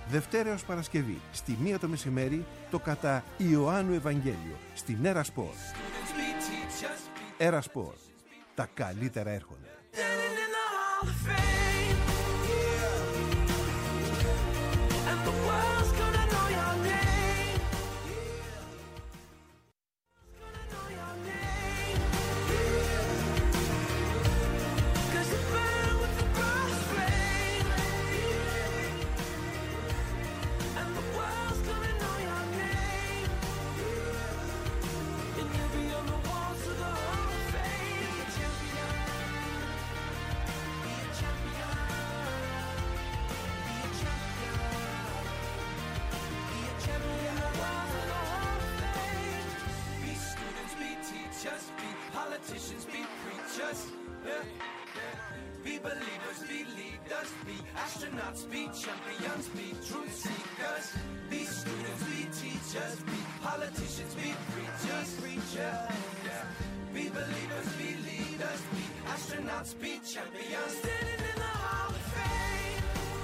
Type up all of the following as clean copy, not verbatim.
Δευτέρα έως Παρασκευή, στη 1 το μεσημέρι, το κατά Ιωάννου Ευαγγέλιο, στην Έρα Σπορ. Έρα Σπορ. Τα καλύτερα έρχονται. Politicians be preachers, be believers, be leaders, be astronauts, be champions, be truth seekers, be students, be teachers, be politicians, be preachers, be believers, be leaders, be astronauts, be champions, standing in the Hall of Fame,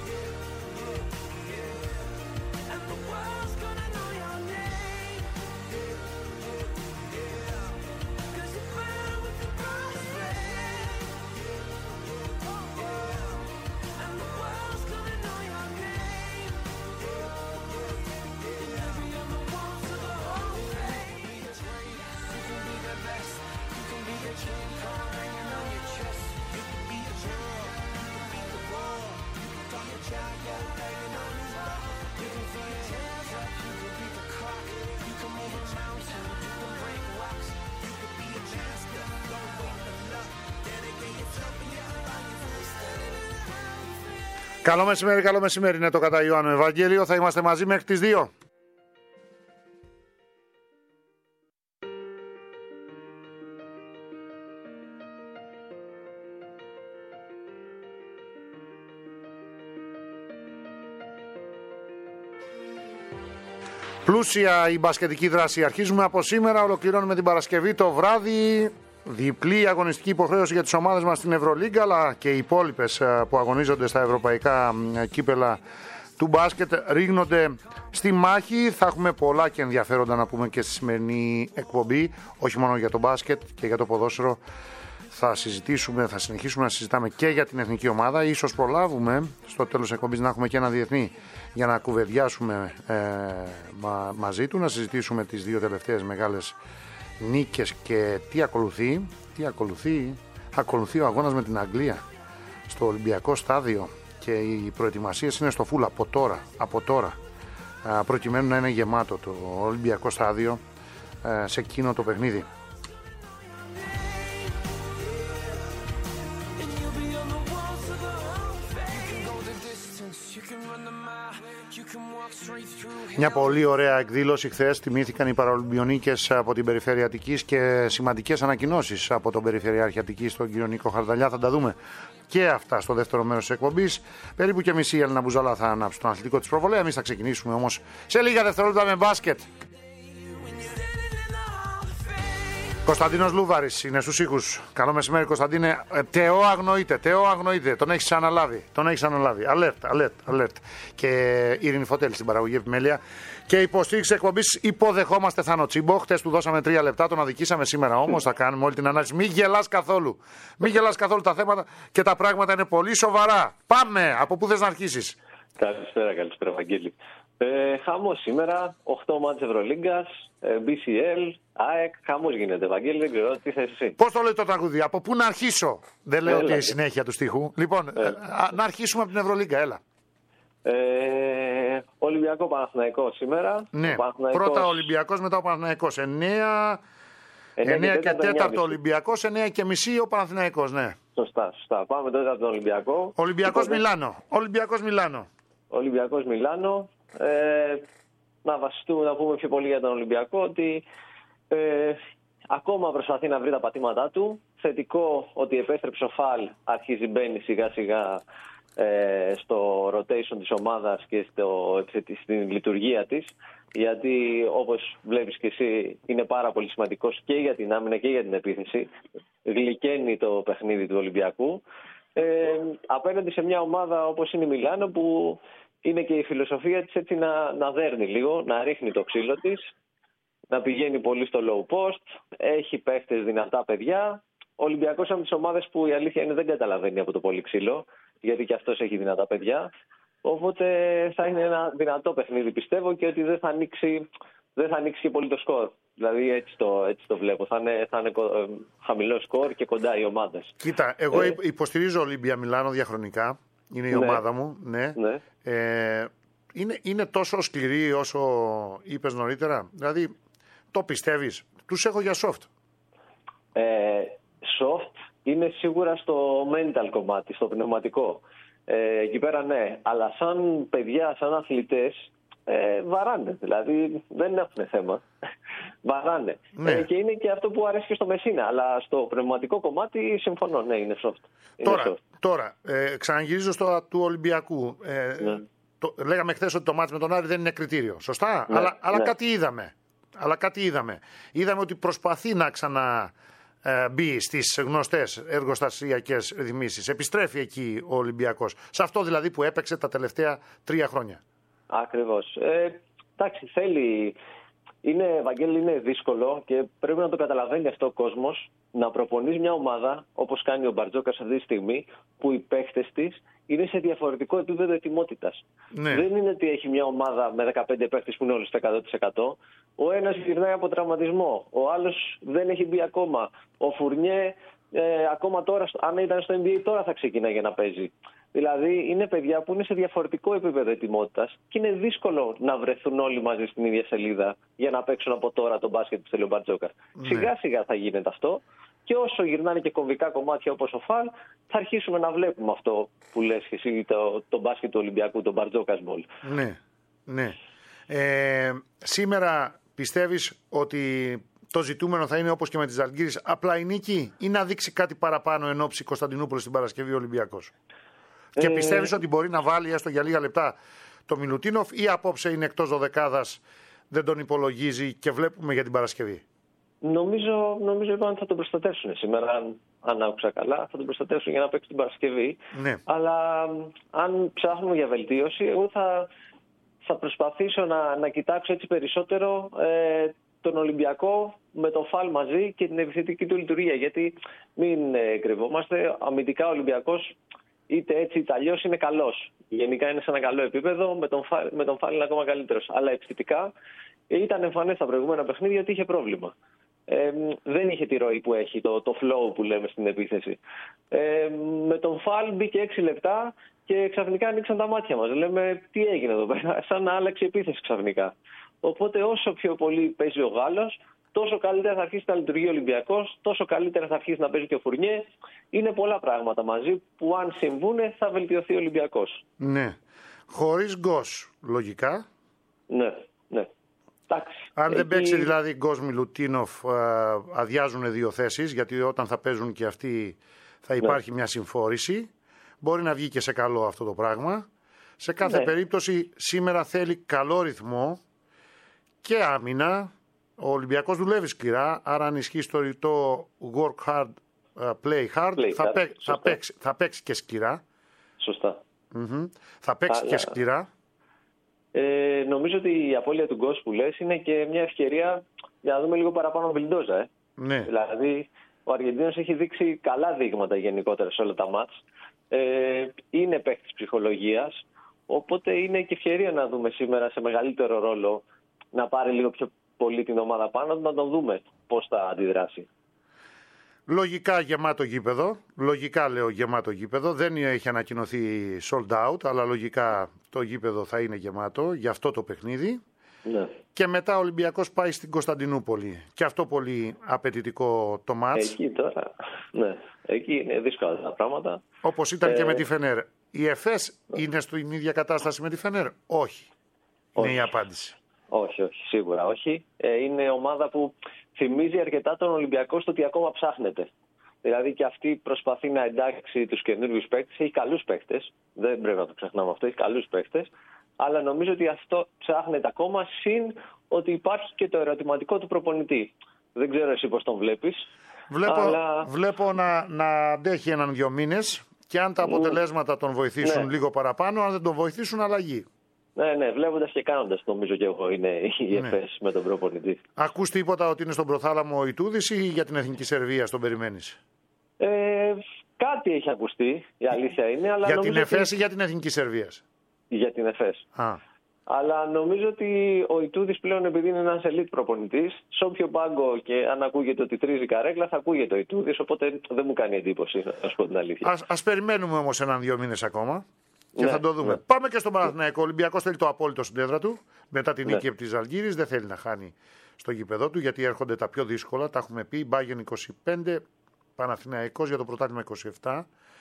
and the world's gonna know your name. Καλό μεσημέρι, είναι το κατά Ιωάννου Ευαγγέλιο. Θα είμαστε μαζί μέχρι τις 2. Πλούσια η μπασκετική δράση. Αρχίζουμε από σήμερα, ολοκληρώνουμε την Παρασκευή το βράδυ. Διπλή αγωνιστική υποχρέωση για τις ομάδες μας στην Ευρωλίγκα, αλλά και οι υπόλοιπες που αγωνίζονται στα ευρωπαϊκά κύπελα του μπάσκετ ρίχνονται στη μάχη. Θα έχουμε πολλά και ενδιαφέροντα να πούμε και στη σημερινή εκπομπή, όχι μόνο για το μπάσκετ και για το ποδόσφαιρο. Θα συνεχίσουμε να συζητάμε και για την εθνική ομάδα. Ίσως προλάβουμε στο τέλος της εκπομπής να έχουμε και ένα διεθνή για να κουβεντιάσουμε μαζί του, να συζητήσουμε τις δύο τελευταίες μεγάλες νίκες και τι ακολουθεί. Ακολουθεί ο αγώνας με την Αγγλία στο Ολυμπιακό στάδιο και οι προετοιμασίες είναι στο φουλ από τώρα προκειμένου να είναι γεμάτο το Ολυμπιακό στάδιο σε εκείνο το παιχνίδι. Μια πολύ ωραία εκδήλωση χθες. Τιμήθηκαν οι Παραολυμπιονίκες από την Περιφέρεια Αττικής και σημαντικές ανακοινώσεις από τον Περιφερειάρχη Αττικής, τον κύριο Νίκο Χαρδαλιά. Θα τα δούμε και αυτά στο δεύτερο μέρος της εκπομπής. Περίπου και μισή η Έλληνα Μπουζαλά θα ανάψει τον αθλητικό της προβολέα. Εμείς θα ξεκινήσουμε όμως σε λίγα δευτερόλεπτα με μπάσκετ. Κωνσταντίνος Λούβαρης είναι στους ήχους. Καλό μεσημέρι, Κωνσταντίνε. Τεό αγνοείται. Τον έχεις αναλάβει. Alert. Και Ειρήνη Φωτέλη στην παραγωγή επιμέλεια. Και υποστήριξη εκπομπής υποδεχόμαστε Θάνο Τσίμπο. Χτες του δώσαμε 3 λεπτά, τον αδικήσαμε σήμερα όμως. Θα κάνουμε όλη την ανάλυση. Μην γελάς καθόλου. Τα θέματα και τα πράγματα είναι πολύ σοβαρά. Πάμε. Από πού θες να αρχίσεις? Καλησπέρα, Βαγγέλη. Χαμός σήμερα, 8 μάτς Ευρωλίγκας, BCL, ΑΕΚ, χαμός γίνεται, Βαγγέλη, δεν ξέρω τι θες εσύ. Πώς το λέει το τραγούδι, από πού να αρχίσω? Δεν λέω ότι η συνέχεια του στίχου. Λοιπόν, να αρχίσουμε από την Ευρωλίγκα, έλα. Ολυμπιακό Παναθηναϊκό σήμερα. Ναι, πρώτα Ολυμπιακός, μετά ο Παναθηναϊκός. 9 και 4 Ολυμπιακός, 9 και μισή ο Παναθηναϊκός, ναι. Σωστά. Πάμε τότε από τον Ολυμπιακό. Ολυμπιακός Μιλάνο. Να βασιστούμε, να πούμε πιο πολύ για τον Ολυμπιακό, ότι ακόμα προσπαθεί να βρει τα πατήματά του. Θετικό ότι επέστρεψε ο Φαλ, αρχίζει μπαίνει σιγά σιγά στο rotation της ομάδας και στην λειτουργία της, γιατί όπως βλέπεις και εσύ είναι πάρα πολύ σημαντικός και για την άμυνα και για την επίθεση. Γλυκαίνει το παιχνίδι του Ολυμπιακού απέναντι σε μια ομάδα όπως είναι η Μιλάνο, που είναι και η φιλοσοφία της έτσι να δέρνει λίγο, να ρίχνει το ξύλο της, να πηγαίνει πολύ στο low post, έχει παίχτες δυνατά παιδιά. Ο Ολυμπιακός είναι από τις ομάδες που η αλήθεια είναι δεν καταλαβαίνει από το πολύ ξύλο, γιατί και αυτός έχει δυνατά παιδιά. Οπότε θα είναι ένα δυνατό παιχνίδι, πιστεύω, και ότι δεν θα ανοίξει και πολύ το σκορ. Δηλαδή έτσι το βλέπω. Θα είναι χαμηλό σκορ και κοντά οι ομάδες. Κοίτα, εγώ υποστηρίζω Ολύμπια Μιλάνο διαχρονικά. Είναι η ομάδα μου. Ναι. Είναι τόσο σκληρή όσο είπες νωρίτερα. Δηλαδή, το πιστεύεις? Τους έχω για soft. Soft είναι σίγουρα στο mental κομμάτι, στο πνευματικό. Εκεί πέρα ναι. Αλλά σαν παιδιά, σαν αθλητές, βαράνε. Δηλαδή δεν έχουν θέμα. Βαράνε. Ναι. Και είναι και αυτό που αρέσει και στο Μεσίνα. Αλλά στο πνευματικό κομμάτι συμφωνώ. Ναι, είναι soft. Τώρα ξαναγυρίζω στο του Ολυμπιακού. Ναι. Λέγαμε χθες ότι το μάτς με τον Άρη δεν είναι κριτήριο. Σωστά. Ναι, αλλά κάτι είδαμε. Είδαμε ότι προσπαθεί να ξαναμπεί στις γνωστές εργοστασιακές ρυθμίσεις. Επιστρέφει εκεί ο Ολυμπιακός. Σε αυτό δηλαδή που έπαιξε τα τελευταία 3 χρόνια. Ακριβώς. Εντάξει, θέλει. Ευαγγέλη, είναι δύσκολο και πρέπει να το καταλαβαίνει αυτό ο κόσμος, να προπονείς μια ομάδα όπως κάνει ο Μπαρτζόκας αυτή τη στιγμή, που οι παίχτες της είναι σε διαφορετικό επίπεδο ετοιμότητας. Ναι. Δεν είναι ότι έχει μια ομάδα με 15 παίχτες που είναι όλοι στο 100%. Ο ένας γυρνάει από τραυματισμό, ο άλλος δεν έχει μπει ακόμα. Ο Φουρνιέ ακόμα τώρα, αν ήταν στο NBA, τώρα θα ξεκινάει για να παίζει. Δηλαδή είναι παιδιά που είναι σε διαφορετικό επίπεδο ετοιμότητας και είναι δύσκολο να βρεθούν όλοι μαζί στην ίδια σελίδα για να παίξουν από τώρα τον μπάσκετ που θέλει ο Μπαρτζόκας. Ναι. Σιγά σιγά θα γίνεται αυτό και όσο γυρνάνε και κομβικά κομμάτια όπως ο Φαλ, θα αρχίσουμε να βλέπουμε αυτό που λες και εσύ, το μπάσκετ του Ολυμπιακού, τον Μπαρτζόκας μπολ. Ναι. Σήμερα πιστεύεις ότι το ζητούμενο θα είναι όπως και με τις Ζαλγκίρις, απλά η νίκη, ή να δείξει κάτι παραπάνω εν ώψη Κωνσταντινούπολης την Παρασκευή ο Ολυμπιακός? Και πιστεύεις ότι μπορεί να βάλει έστω για λίγα λεπτά το Μιλουτίνοφ, ή απόψε είναι εκτός δωδεκάδας, δεν τον υπολογίζει και βλέπουμε για την Παρασκευή? Νομίζω είπαν ότι θα τον προστατεύσουν σήμερα, αν άκουσα καλά, θα τον προστατεύσουν για να παίξει την Παρασκευή. Ναι. Αλλά αν ψάχνουμε για βελτίωση, εγώ θα προσπαθήσω να κοιτάξω έτσι περισσότερο τον Ολυμπιακό με τον Φαλ μαζί και την επιθετική του λειτουργία. Γιατί μην κρυβόμαστε, αμυντικά ο Ολυμπιακός είτε έτσι είτε αλλιώς είναι καλός. Γενικά είναι σε ένα καλό επίπεδο, με τον Φαλ είναι ακόμα καλύτερος. Αλλά επιθετικά ήταν εμφανές στα προηγούμενα παιχνίδια ότι είχε πρόβλημα. Δεν είχε τη ροή που έχει, το flow που λέμε στην επίθεση. Με τον Φαλ μπήκε 6 λεπτά και ξαφνικά ανοίξαν τα μάτια μας. Λέμε τι έγινε εδώ πέρα, σαν να άλλαξε η επίθεση ξαφνικά. Οπότε όσο πιο πολύ παίζει ο Γάλλος, τόσο καλύτερα θα αρχίσει να λειτουργεί ο Ολυμπιακός, τόσο καλύτερα θα αρχίσει να παίζει και ο Φουρνιέ. Είναι πολλά πράγματα μαζί που αν συμβούνε θα βελτιωθεί ο Ολυμπιακός. Ναι. Χωρίς Γκος, λογικά. Ναι. Αν δεν παίξει δηλαδή Γκος Μιλουτίνοφ, αδειάζουν 2 θέσεις, γιατί όταν θα παίζουν και αυτοί θα υπάρχει μια συμφόρηση. Μπορεί να βγει και σε καλό αυτό το πράγμα. Σε κάθε περίπτωση σήμερα θέλει καλό ρυθμό και άμυνα. Ο Ολυμπιακός δουλεύει σκληρά, άρα αν ισχύει στο ρητό work hard, play hard, θα παίξει και σκληρά. Σωστά. Θα παίξει και σκληρά. Νομίζω ότι η απώλεια του Γκος που λες είναι και μια ευκαιρία για να δούμε λίγο παραπάνω Βιλντόζα. Ναι. Δηλαδή ο Αργεντίνος έχει δείξει καλά δείγματα γενικότερα σε όλα τα μάτς. Είναι παίκτης ψυχολογίας, οπότε είναι και ευκαιρία να δούμε σήμερα σε μεγαλύτερο ρόλο, να πάρει λίγο πιο πολύ την ομάδα πάνω, να τον δούμε πώς θα αντιδράσει. Λογικά γεμάτο γήπεδο, λογικά λέω γεμάτο γήπεδο, δεν έχει ανακοινωθεί sold out, αλλά λογικά το γήπεδο θα είναι γεμάτο για αυτό το παιχνίδι. Ναι. Και μετά ο Ολυμπιακός πάει στην Κωνσταντινούπολη. Και αυτό πολύ απαιτητικό το μάτς. Εκεί τώρα, ναι, εκεί είναι δύσκολα τα πράγματα. Όπως ήταν και με τη Φενέρ. Η ΕΦΕΣ είναι στην ίδια κατάσταση με τη Φενέρ? Όχι. Είναι η απάντηση. Όχι, σίγουρα όχι. Είναι ομάδα που θυμίζει αρκετά τον Ολυμπιακό στο ότι ακόμα ψάχνεται. Δηλαδή και αυτή προσπαθεί να εντάξει τους καινούριους παίκτες. Έχει καλούς παίκτες. Δεν πρέπει να το ξεχνάμε αυτό. Έχει καλούς παίκτες. Αλλά νομίζω ότι αυτό ψάχνεται ακόμα, συν ότι υπάρχει και το ερωτηματικό του προπονητή. Δεν ξέρω εσύ πώς τον βλέπεις. Βλέπω να αντέχει 1-2 μήνες και αν τα αποτελέσματα τον βοηθήσουν λίγο παραπάνω, αν δεν τον βοηθήσουν, αλλαγή. Ναι, βλέποντας και κάνοντας, νομίζω και εγώ είναι η ΕΦΕΣ με τον προπονητή. Ακούς τίποτα ότι είναι στον προθάλαμο ο Ιτούδης ή για την Εθνική Σερβία τον περιμένεις? Κάτι έχει ακουστεί, η αλήθεια είναι. Αλλά για την ΕΦΕΣ ή για την Εθνική Σερβία? Για την ΕΦΕΣ. Αλλά νομίζω ότι ο Ιτούδης πλέον, επειδή είναι ένας elite προπονητής, σε όποιο πάγκο και αν ακούγεται ότι τρίζει καρέκλα, θα ακούγεται ο Ιτούδης, οπότε δεν μου κάνει εντύπωση, να σου πω την αλήθεια. Ας περιμένουμε όμως 1-2 μήνες ακόμα και θα το δούμε. Ναι. Πάμε και στον Παναθηναϊκό. Ο Ολυμπιακός θέλει το απόλυτο στην έδρα του. Μετά την νίκη από τη Ζαλγκίρις, δεν θέλει να χάνει στο γήπεδό του, γιατί έρχονται τα πιο δύσκολα. Τα έχουμε πει. Μπάγεν 25, Παναθηναϊκός για το πρωτάθλημα 27,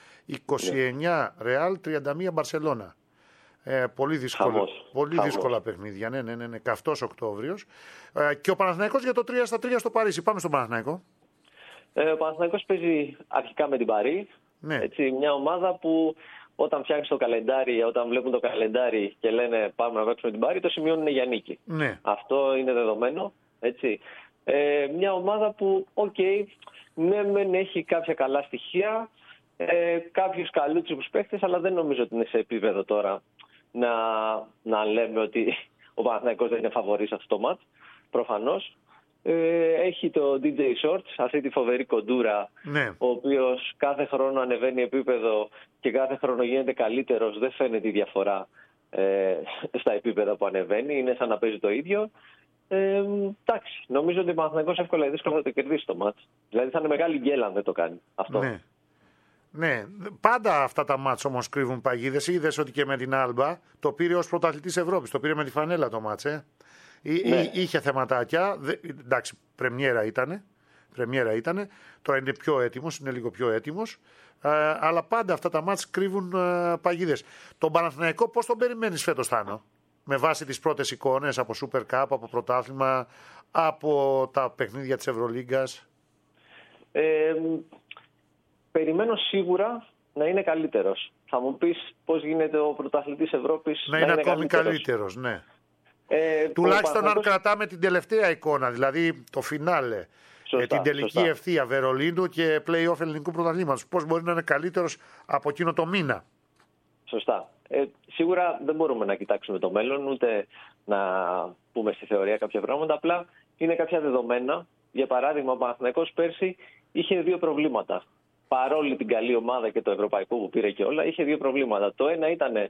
29 Ρεάλ, 31 Μπαρσελόνα. Πολύ δύσκολα παιχνίδια. Ναι. Καυτός Οκτώβριος. Και ο Παναθηναϊκός για το 3-3 στο Παρίσι. Πάμε στον Παναθηναϊκό. Ο Παναθηναϊκός παίζει αρχικά με την Παρί. Ναι. Έτσι, μια ομάδα που όταν φτιάχνει το καλεντάρι, όταν βλέπουν το καλεντάρι και λένε πάμε να παίξουμε την Παρί, το σημειώνουν για νίκη. Ναι. Αυτό είναι δεδομένο. Έτσι. Μια ομάδα που, μεν έχει κάποια καλά στοιχεία, κάποιους καλούτσικους παίχτες, αλλά δεν νομίζω ότι είναι σε επίπεδο τώρα να λέμε ότι ο Παναθηναϊκός δεν είναι φαβορής σε αυτό το μάτς. Προφανώς. Έχει το DJ Shorts, αυτή τη φοβερή κοντούρα, ο οποίος κάθε χρόνο ανεβαίνει επίπεδο και κάθε χρόνο γίνεται καλύτερος. Δεν φαίνεται η διαφορά στα επίπεδα που ανεβαίνει. Είναι σαν να παίζει το ίδιο. Εντάξει, νομίζω ότι ο Παναθηναϊκός εύκολα ή δύσκολα θα το κερδίσει το μάτς. Δηλαδή θα είναι μεγάλη γκέλα αν δεν το κάνει αυτό. Ναι, πάντα αυτά τα μάτς όμως κρύβουν παγίδες. Είδες ότι και με την Άλμπα το πήρε ως πρωταθλητής Ευρώπης. Το πήρε με τη φανέλα το μάτς. Είχε θεματάκια. Εντάξει, πρεμιέρα ήτανε. Τώρα είναι πιο έτοιμος, είναι λίγο πιο έτοιμος. Αλλά πάντα αυτά τα μάτς κρύβουν παγίδες. Τον Παναθηναϊκό πώς τον περιμένεις φέτος, Θάνο? Με βάση τις πρώτες εικόνες από Super Cup, από πρωτάθλημα, από τα παιχνίδια της Ευρωλίγκας. Περιμένω σίγουρα να είναι καλύτερος. Θα μου πεις πώς γίνεται ο πρωταθλητής Ευρώπης να είναι ακόμη καλύτερος, ναι. Τουλάχιστον αν κρατάμε την τελευταία εικόνα, δηλαδή το φινάλε, την τελική ευθεία Βερολίνου και play-off ελληνικού πρωταθλήματος. Πώς μπορεί να είναι καλύτερος από εκείνο το μήνα. Σωστά. Σίγουρα δεν μπορούμε να κοιτάξουμε το μέλλον, ούτε να πούμε στη θεωρία κάποια πράγματα. Απλά είναι κάποια δεδομένα. Για παράδειγμα, ο Παναθηναϊκός πέρσι είχε 2 προβλήματα. Παρόλη την καλή ομάδα και το ευρωπαϊκό που πήρε και όλα, είχε 2 προβλήματα. Το ένα ήταν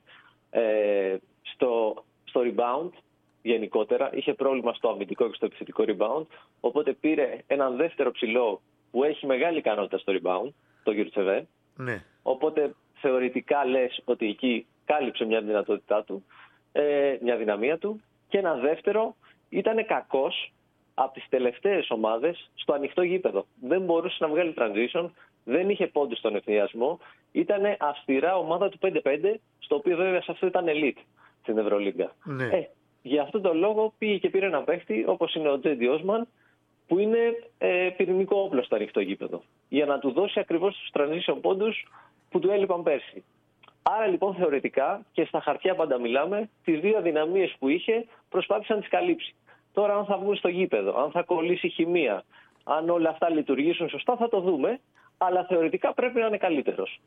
στο rebound γενικότερα. Είχε πρόβλημα στο αμυντικό και στο επιθετικό rebound. Οπότε πήρε έναν δεύτερο ψηλό που έχει μεγάλη ικανότητα στο rebound, το Γιουρτσεβέ. Ναι. Οπότε θεωρητικά λες ότι εκεί κάλυψε μια δυνατότητά του, μια δυναμία του. Και ένα δεύτερο, ήταν κακός από τις τελευταίες ομάδες στο ανοιχτό γήπεδο. Δεν μπορούσε να βγάλει transition, δεν είχε πόντους στον ευθυνιασμό. Ήταν αυστηρά ομάδα του 5-5, στο οποίο βέβαια σε αυτό ήταν elite στην Ευρωλίγκα. Ναι. Για αυτόν τον λόγο πήγε και πήρε ένα παίχτη όπως είναι ο Τζέντι Όσμαν, που είναι πυρηνικό όπλο στο ανοιχτό γήπεδο. Για να του δώσει ακριβώς τους transition πόντους που του έλειπαν πέρσι. Άρα λοιπόν θεωρητικά και στα χαρτιά πάντα μιλάμε, τις 2 αδυναμίες που είχε προσπάθησε να τις καλύψει. Τώρα αν θα βγουν στο γήπεδο, αν θα κολλήσει χημεία, αν όλα αυτά λειτουργήσουν σωστά θα το δούμε, αλλά θεωρητικά πρέπει να είναι καλύτερος.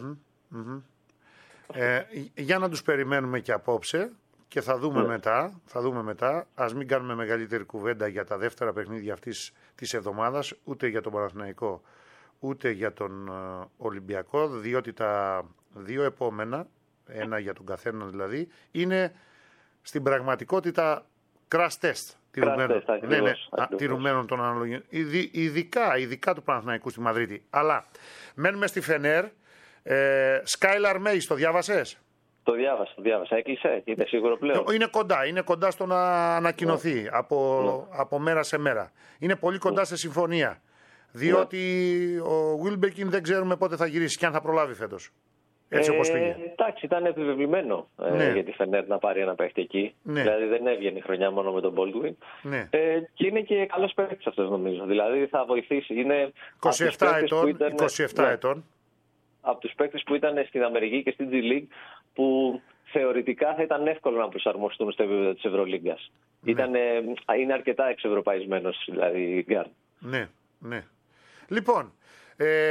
Για να τους περιμένουμε και απόψε και θα δούμε μετά. Ας μην κάνουμε μεγαλύτερη κουβέντα για τα δεύτερα παιχνίδια αυτής της εβδομάδας, ούτε για τον Παναθηναϊκό, ούτε για τον Ολυμπιακό, διότι τα 2 επόμενα, ένα για τον καθένα δηλαδή, είναι στην πραγματικότητα crash test τηρουμένων των αναλογιών. Ειδικά του Παναθηναϊκού στη Μαδρίτη. Αλλά μένουμε στη Φενέρ. Σκάιλαρ Μέις, το διάβασες? Το διάβασα. Έκλεισε, είναι σίγουρο πλέον? Είναι κοντά στο να ανακοινωθεί από μέρα σε μέρα. Είναι πολύ κοντά σε συμφωνία. Διότι ο Wilbekin δεν ξέρουμε πότε θα γυρίσει και αν θα προλάβει φέτος. Έτσι όπως πήγε. Εντάξει, ήταν επιβεβλημένο για τη Φενέρ να πάρει ένα παίχτη εκεί. Ναι. Δηλαδή δεν έβγαινε η χρονιά μόνο με τον Baldwin. Ναι. Και είναι και καλός παίχτης αυτός νομίζω. Δηλαδή θα βοηθήσει. Είναι 27 ετών. Από τους παίκτες που ήταν στην Αμερική και στην G League, που θεωρητικά θα ήταν εύκολο να προσαρμοστούν στο επίπεδο της Ευρωλίγκας. Ναι. Είναι αρκετά εξευρωπαϊσμένος δηλαδή γκάρντ. Ναι. Λοιπόν,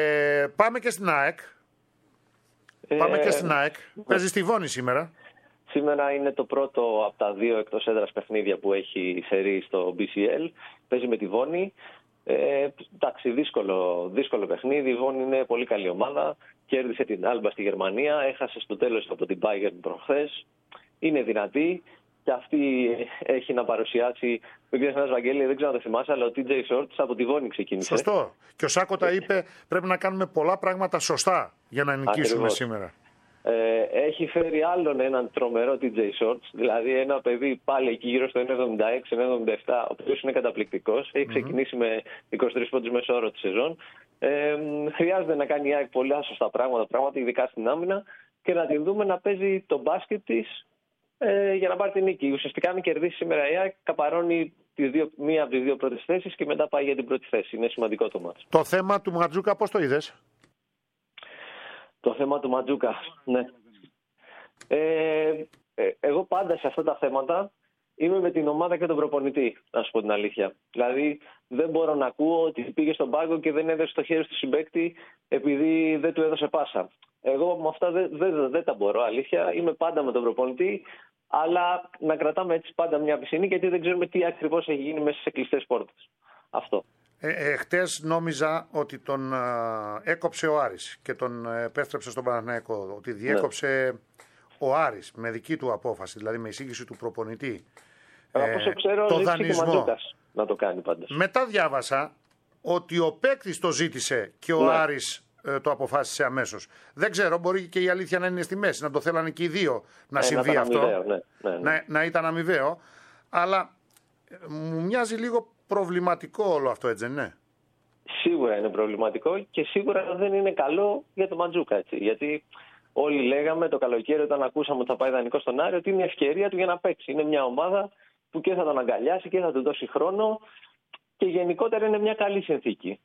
πάμε και στην ΑΕΚ. Παίζει στη Βόνη σήμερα. Στη Σήμερα είναι το πρώτο από τα 2 εκτός έδρας παιχνίδια που έχει σερί στο BCL. Παίζει με τη Βόνη. Εντάξει, δύσκολο παιχνίδι. Η Βόνη είναι πολύ καλή ομάδα. Κέρδισε την Άλμπα στη Γερμανία. Έχασε στο τέλος από την Bayern προχθές. Είναι δυνατή. Και αυτή έχει να παρουσιάσει. Δεν ξέρω, Βαγγέλη, δεν ξέρω αν το θυμάσαι, αλλά ο TJ Shorts από τη Βόνη ξεκίνησε. Σωστό. Και ο Σάκοτα είπε πρέπει να κάνουμε πολλά πράγματα σωστά για να νικήσουμε σήμερα. Έχει φέρει άλλον έναν τρομερό TJ Shorts, δηλαδή ένα παιδί πάλι εκεί γύρω στο 1,76-1,77, ο οποίος είναι καταπληκτικός. Έχει ξεκινήσει με 23 πόντους μέσο όρο τη σεζόν. Χρειάζεται να κάνει η ΑΕΚ πολλά σωστά πράγματα, ειδικά στην άμυνα, και να την δούμε να παίζει το μπάσκετ της για να πάρει την νίκη. Ουσιαστικά, αν κερδίσει σήμερα η ΑΕΚ, καπαρώνει μία από τις 2 πρώτες θέσεις και μετά πάει για την πρώτη θέση. Είναι σημαντικό το μάτς. Το θέμα του Ματζούκα, πώς το είδες? Το θέμα του Ματζούκα, ναι. Εγώ πάντα σε αυτά τα θέματα είμαι με την ομάδα και τον προπονητή, να σου πω την αλήθεια. Δηλαδή δεν μπορώ να ακούω ότι πήγε στον πάγκο και δεν έδωσε το χέρι του συμπαίκτη επειδή δεν του έδωσε πάσα. Εγώ με αυτά δεν τα μπορώ, αλήθεια. Είμαι πάντα με τον προπονητή, αλλά να κρατάμε έτσι πάντα μια πισινή, γιατί δεν ξέρουμε τι ακριβώς έχει γίνει μέσα σε κλειστές πόρτες. Αυτό. Χτες νόμιζα ότι τον έκοψε ο Άρης και τον επέστρεψε στον Παναθηναϊκό. Ότι διέκοψε ο Άρης με δική του απόφαση, δηλαδή με εισήγηση του προπονητή. Από όσο ξέρω, το δανεισμό. Να το κάνει πάντως. Μετά διάβασα ότι ο παίκτης το ζήτησε και ο Άρης το αποφάσισε αμέσως. Δεν ξέρω, μπορεί και η αλήθεια να είναι στη μέση, να το θέλανε και οι δύο να συμβεί αυτό. Αμοιβαίο, να ήταν αμοιβαίο. Αλλά μου μοιάζει λίγο προβληματικό όλο αυτό, έτσι, ναι. Σίγουρα είναι προβληματικό και σίγουρα δεν είναι καλό για τον Μαντζούκα, έτσι. Γιατί όλοι λέγαμε το καλοκαίρι, όταν ακούσαμε ότι θα πάει δανεικό στον Άρη, ότι είναι η ευκαιρία του για να παίξει. Είναι μια ομάδα που και θα τον αγκαλιάσει και θα του δώσει χρόνο και γενικότερα είναι μια καλή συνθήκη.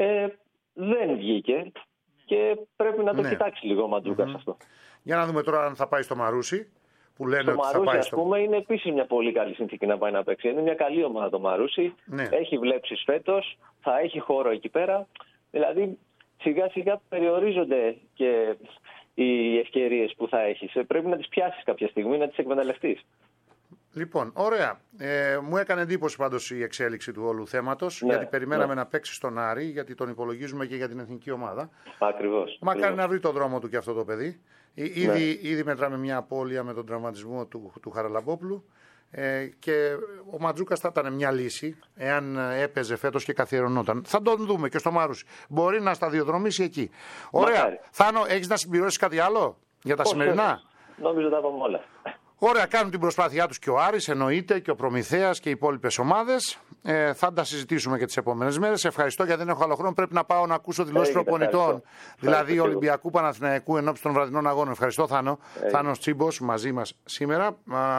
Δεν βγήκε και πρέπει να το κοιτάξει λίγο ο Μαντζούκας αυτό. Για να δούμε τώρα αν θα πάει στο Μαρούσι. Που λένε το ότι Μαρούσι, θα πάει ας πούμε, είναι επίσης μια πολύ καλή συνθήκη να πάει να παίξει. Είναι μια καλή ομάδα το Μαρούσι. Ναι. Έχει βλέψεις φέτος, θα έχει χώρο εκεί πέρα. Δηλαδή, σιγά σιγά περιορίζονται και οι ευκαιρίες που θα έχεις. Πρέπει να τις πιάσεις κάποια στιγμή, να τις εκμεταλλευτείς. Λοιπόν, ωραία. Μου έκανε εντύπωση πάντως η εξέλιξη του όλου θέματος, γιατί περιμέναμε να παίξει στον Άρη, γιατί τον υπολογίζουμε και για την εθνική ομάδα. Ακριβώς. Μακάρι να βρει το δρόμο του και αυτό το παιδί. Ήδη μετράμε μια απώλεια με τον τραυματισμό του Χαραλαμπόπουλου. Και ο Ματζούκας θα ήταν μια λύση εάν έπαιζε φέτος και καθιερωνόταν. Θα τον δούμε και στο Μάρουσι. Μπορεί να σταδιοδρομήσει εκεί. Ωραία. Μακάρι. Θάνο, έχεις να συμπληρώσεις κάτι άλλο για τα σημερινά? Νομίζω τα είπαμε όλα. Ωραία, κάνουν την προσπάθειά τους και ο Άρης, εννοείται, και ο Προμηθέας και οι υπόλοιπες ομάδες. Θα τα συζητήσουμε και τις επόμενες μέρες. Ευχαριστώ, γιατί δεν έχω άλλο χρόνο. Πρέπει να πάω να ακούσω δηλώσεις προπονητών, δηλαδή Ολυμπιακού, Παναθηναϊκού, ενόψει των βραδινών αγώνων. Ευχαριστώ, Θάνο. Θάνος Τσίμπος μαζί μας σήμερα.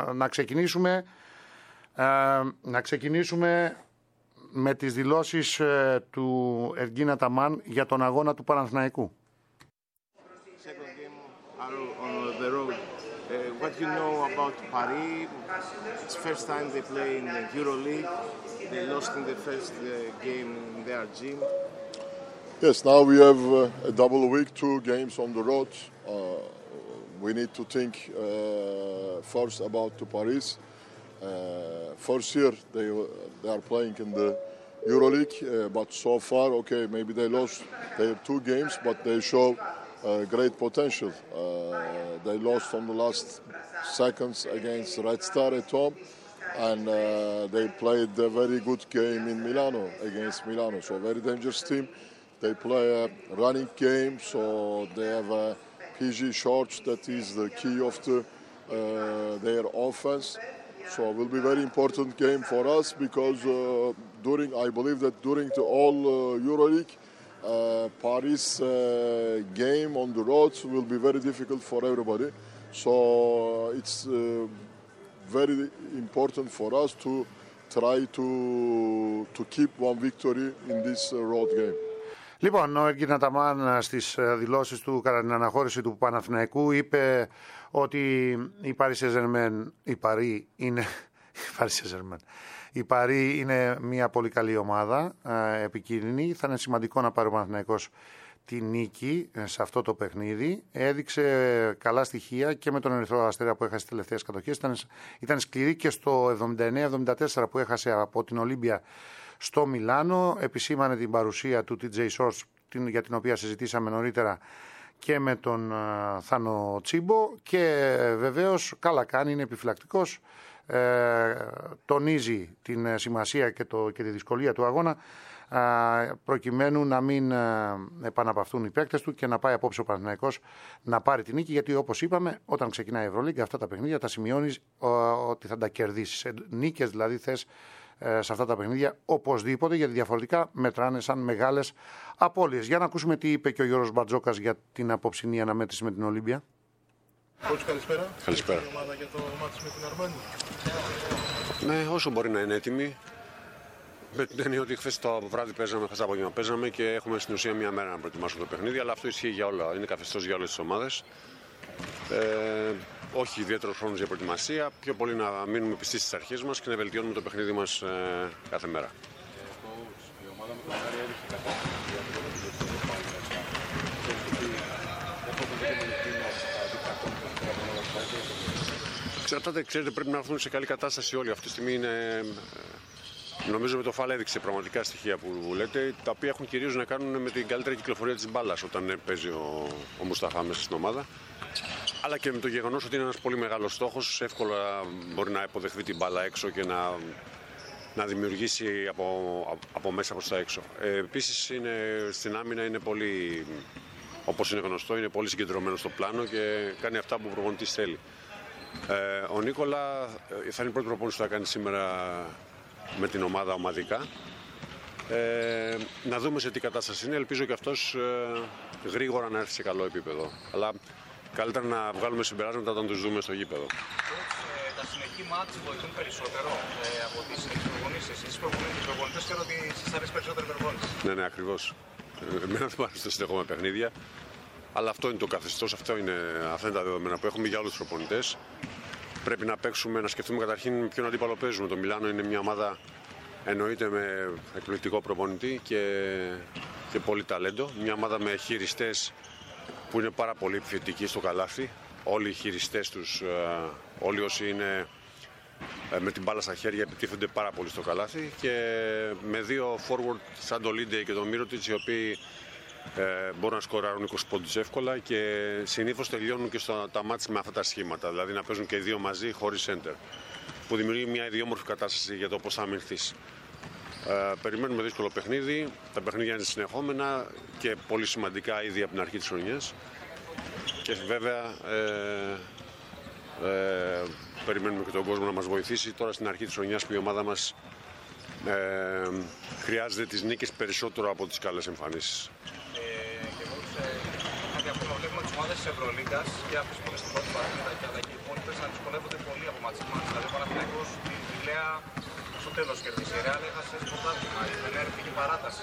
Να ξεκινήσουμε με τις δηλώσεις του Εργίνα Ταμάν για τον αγώνα του Παναθηναϊκού. What you know about Paris? It's first time they play in the EuroLeague. They lost in the first game in their gym. Yes, now we have a double week, 2 games on the road. We need to think first about to Paris. First year they are playing in the EuroLeague, but so far, okay, maybe they lost their 2 games, but they show great potential. They lost on the last seconds against Red Star at home, and they played a very good game in Milano against Milano. So very dangerous team. They play a running game, so they have a PG shorts that is the key of their offense. So it will be very important game for us because I believe that during the all EuroLeague, Paris game on the roads will be very difficult for everybody. So it's very important for us to try to keep one victory in this road game. Λοιπόν, ο Εργίνα Ταμάν στις δηλώσεις του κατά την αναχώρηση του Παναθηναϊκού είπε ότι η Παρί είναι μια πολύ καλή ομάδα, επικίνδυνη. Θα είναι σημαντικό να πάρει ο Παναθηναϊκός τη νίκη σε αυτό το παιχνίδι. Έδειξε καλά στοιχεία και με τον Ερυθρό Αστέρα που έχασε τις τελευταίες κατοχές. Ήταν σκληρή και στο 79-74 που έχασε από την Ολύμπια στο Μιλάνο. Επισήμανε την παρουσία του TJ Shorts, για την οποία συζητήσαμε νωρίτερα, και με τον Θάνο Τσίμπο, και βεβαίως καλά κάνει, είναι επιφυλακτικός, τονίζει την σημασία και τη δυσκολία του αγώνα, προκειμένου να μην επαναπαυθούν οι παίκτες του και να πάει απόψε ο Παναθηναϊκός να πάρει την νίκη, γιατί όπως είπαμε, όταν ξεκινάει η Ευρωλίγκα αυτά τα παιχνίδια τα σημειώνεις ότι θα τα κερδίσεις. Νίκες δηλαδή θες σε αυτά τα παιχνίδια οπωσδήποτε, γιατί διαφορετικά μετράνε σαν μεγάλες απώλειες. Για να ακούσουμε τι είπε και ο Γιώργος Μπαρτζόκας για την απόψινή αναμέτρηση με την Ολύμπια. Κότσου, καλησπέρα. Καλησπέρα. Η ομάδα για το μάτι με την Αρμάνη. Ναι, όσο μπορεί να είναι έτοιμη. Με την έννοια ότι χθες το βράδυ παίζαμε, χθες το απόγευμα παίζαμε και έχουμε στην ουσία μία μέρα να προετοιμάσουμε το παιχνίδι, αλλά αυτό ισχύει για όλα. Είναι καθεστώς για όλες τις ομάδες. Όχι ιδιαίτερο χρόνο για προετοιμασία, πιο πολύ να μείνουμε πιστοί στις αρχές μας και να βελτιώνουμε το παιχνίδι μας κάθε μέρα. Ξέρετε, πρέπει να έρθουν σε καλή κατάσταση όλοι. Αυτή τη στιγμή είναι, νομίζω με το Φάλ έδειξε πραγματικά στοιχεία που λέτε, τα οποία έχουν κυρίως να κάνουν με την καλύτερη κυκλοφορία της μπάλας όταν παίζει ο Μουσταφά μέσα στην ομάδα. Αλλά και με το γεγονός ότι είναι ένας πολύ μεγάλος στόχος, εύκολα μπορεί να υποδεχθεί την μπάλα έξω και να δημιουργήσει από μέσα προς τα έξω. Επίσης στην άμυνα είναι πολύ, όπως είναι γνωστό, είναι πολύ συγκεντρωμένο στο πλάνο και κάνει αυτά που ο προπονητής θέλει. Ο Νίκολα θα είναι η πρώτη προπόνηση που θα κάνει σήμερα με την ομάδα ομαδικά. Να δούμε σε τι κατάσταση είναι. Ελπίζω και αυτός γρήγορα να έρθει σε καλό επίπεδο. Αλλά καλύτερα να βγάλουμε συμπεράσματα όταν τους δούμε στο γήπεδο. Τα συνεχή μάτς βοηθούν περισσότερο από τις προπονήσεις. Εσείς προπονητές ξέρω ότι σας αρέσει περισσότερο η προπόνηση. Ναι, ακριβώς. Εμένα δεν μου αρέσει το συνεχόμενα παιχνίδια. Αλλά αυτό είναι το καθεστώς, αυτά είναι τα δεδομένα που έχουμε για όλους τους προπονητές. Πρέπει να παίξουμε, να σκεφτούμε καταρχήν με ποιον αντίπαλο παίζουμε. Το Μιλάνο είναι μια ομάδα, εννοείται, με εκπληκτικό προπονητή και πολύ ταλέντο. Μια ομάδα με χειριστές που είναι πάρα πολύ επιθετικοί στο καλάθι. Όλοι οι χειριστές τους, όλοι όσοι είναι με την μπάλα στα χέρια, επιτίθενται πάρα πολύ στο καλάθι. Και με δύο forward σαν το Λίντε και τον Μύρωτιτς, οι οποίοι μπορούν να σκοράρουν 20 πόντους εύκολα και συνήθως τελειώνουν και τα μάτς με αυτά τα σχήματα. Δηλαδή να παίζουν και οι δύο μαζί χωρίς center, που δημιουργεί μια ιδιόμορφη κατάσταση για το πώς θα αμυνθείς. Περιμένουμε δύσκολο παιχνίδι. Τα παιχνίδια είναι συνεχόμενα και πολύ σημαντικά ήδη από την αρχή της χρονιάς. Και βέβαια περιμένουμε και τον κόσμο να μας βοηθήσει τώρα στην αρχή της χρονιάς που η ομάδα μας χρειάζεται τις νίκες περισσότερο από τις καλές εμφανίσεις. Βλέπουμε τις ομάδες της Ευρωλίγκας και αυτές που είναι στην πρώτη παρτίδα και οι υπόλοιπες να δυσκολεύονται πολύ από μάτς. Δηλαδή ο Παναθηναϊκός τη Βιλέα στο τέλος κερδίσει. Η Ρεάλ έχασε στο πρωτάθλημα, η Φενέρ πήγε παράταση.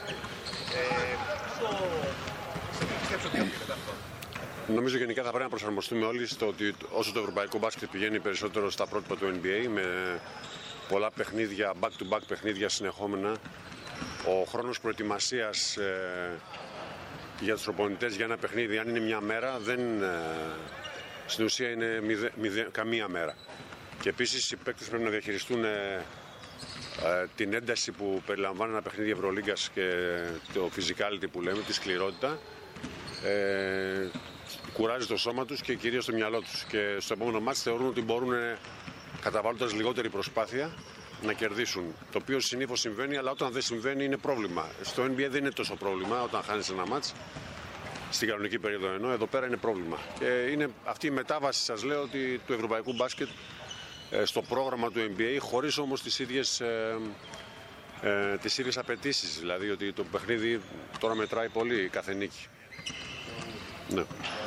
Σε τι πιστεύεις ότι οφείλεται αυτό? Νομίζω γενικά θα πρέπει να προσαρμοστούμε όλοι στο ότι όσο το ευρωπαϊκό μπάσκετ πηγαίνει περισσότερο στα πρότυπα του NBA, με πολλά παιχνίδια, back-to-back παιχνίδια συνεχόμενα, ο χρόνος προετοιμασίας για τους προπονητές για ένα παιχνίδι, αν είναι μια μέρα, στην ουσία είναι καμία μέρα. Και επίσης οι παίκτες πρέπει να διαχειριστούν την ένταση που περιλαμβάνει ένα παιχνίδι Ευρωλίγκας και το physicality που λέμε, τη σκληρότητα. Κουράζει το σώμα τους και κυρίως το μυαλό τους. Και στο επόμενο μάτς θεωρούν ότι μπορούν, καταβάλλοντας λιγότερη προσπάθεια, να κερδίσουν. Το οποίο συνήθως συμβαίνει, αλλά όταν δεν συμβαίνει είναι πρόβλημα. Στο NBA δεν είναι τόσο πρόβλημα όταν χάνεις ένα μάτς, στην κανονική περίοδο εννοώ, εδώ πέρα είναι πρόβλημα. Και είναι αυτή η μετάβαση, σας λέω, ότι του ευρωπαϊκού μπάσκετ στο πρόγραμμα του NBA, χωρίς όμως τις ίδιες απαιτήσεις. Δηλαδή ότι το παιχνίδι τώρα μετράει πολύ κάθε νίκη. Ναι.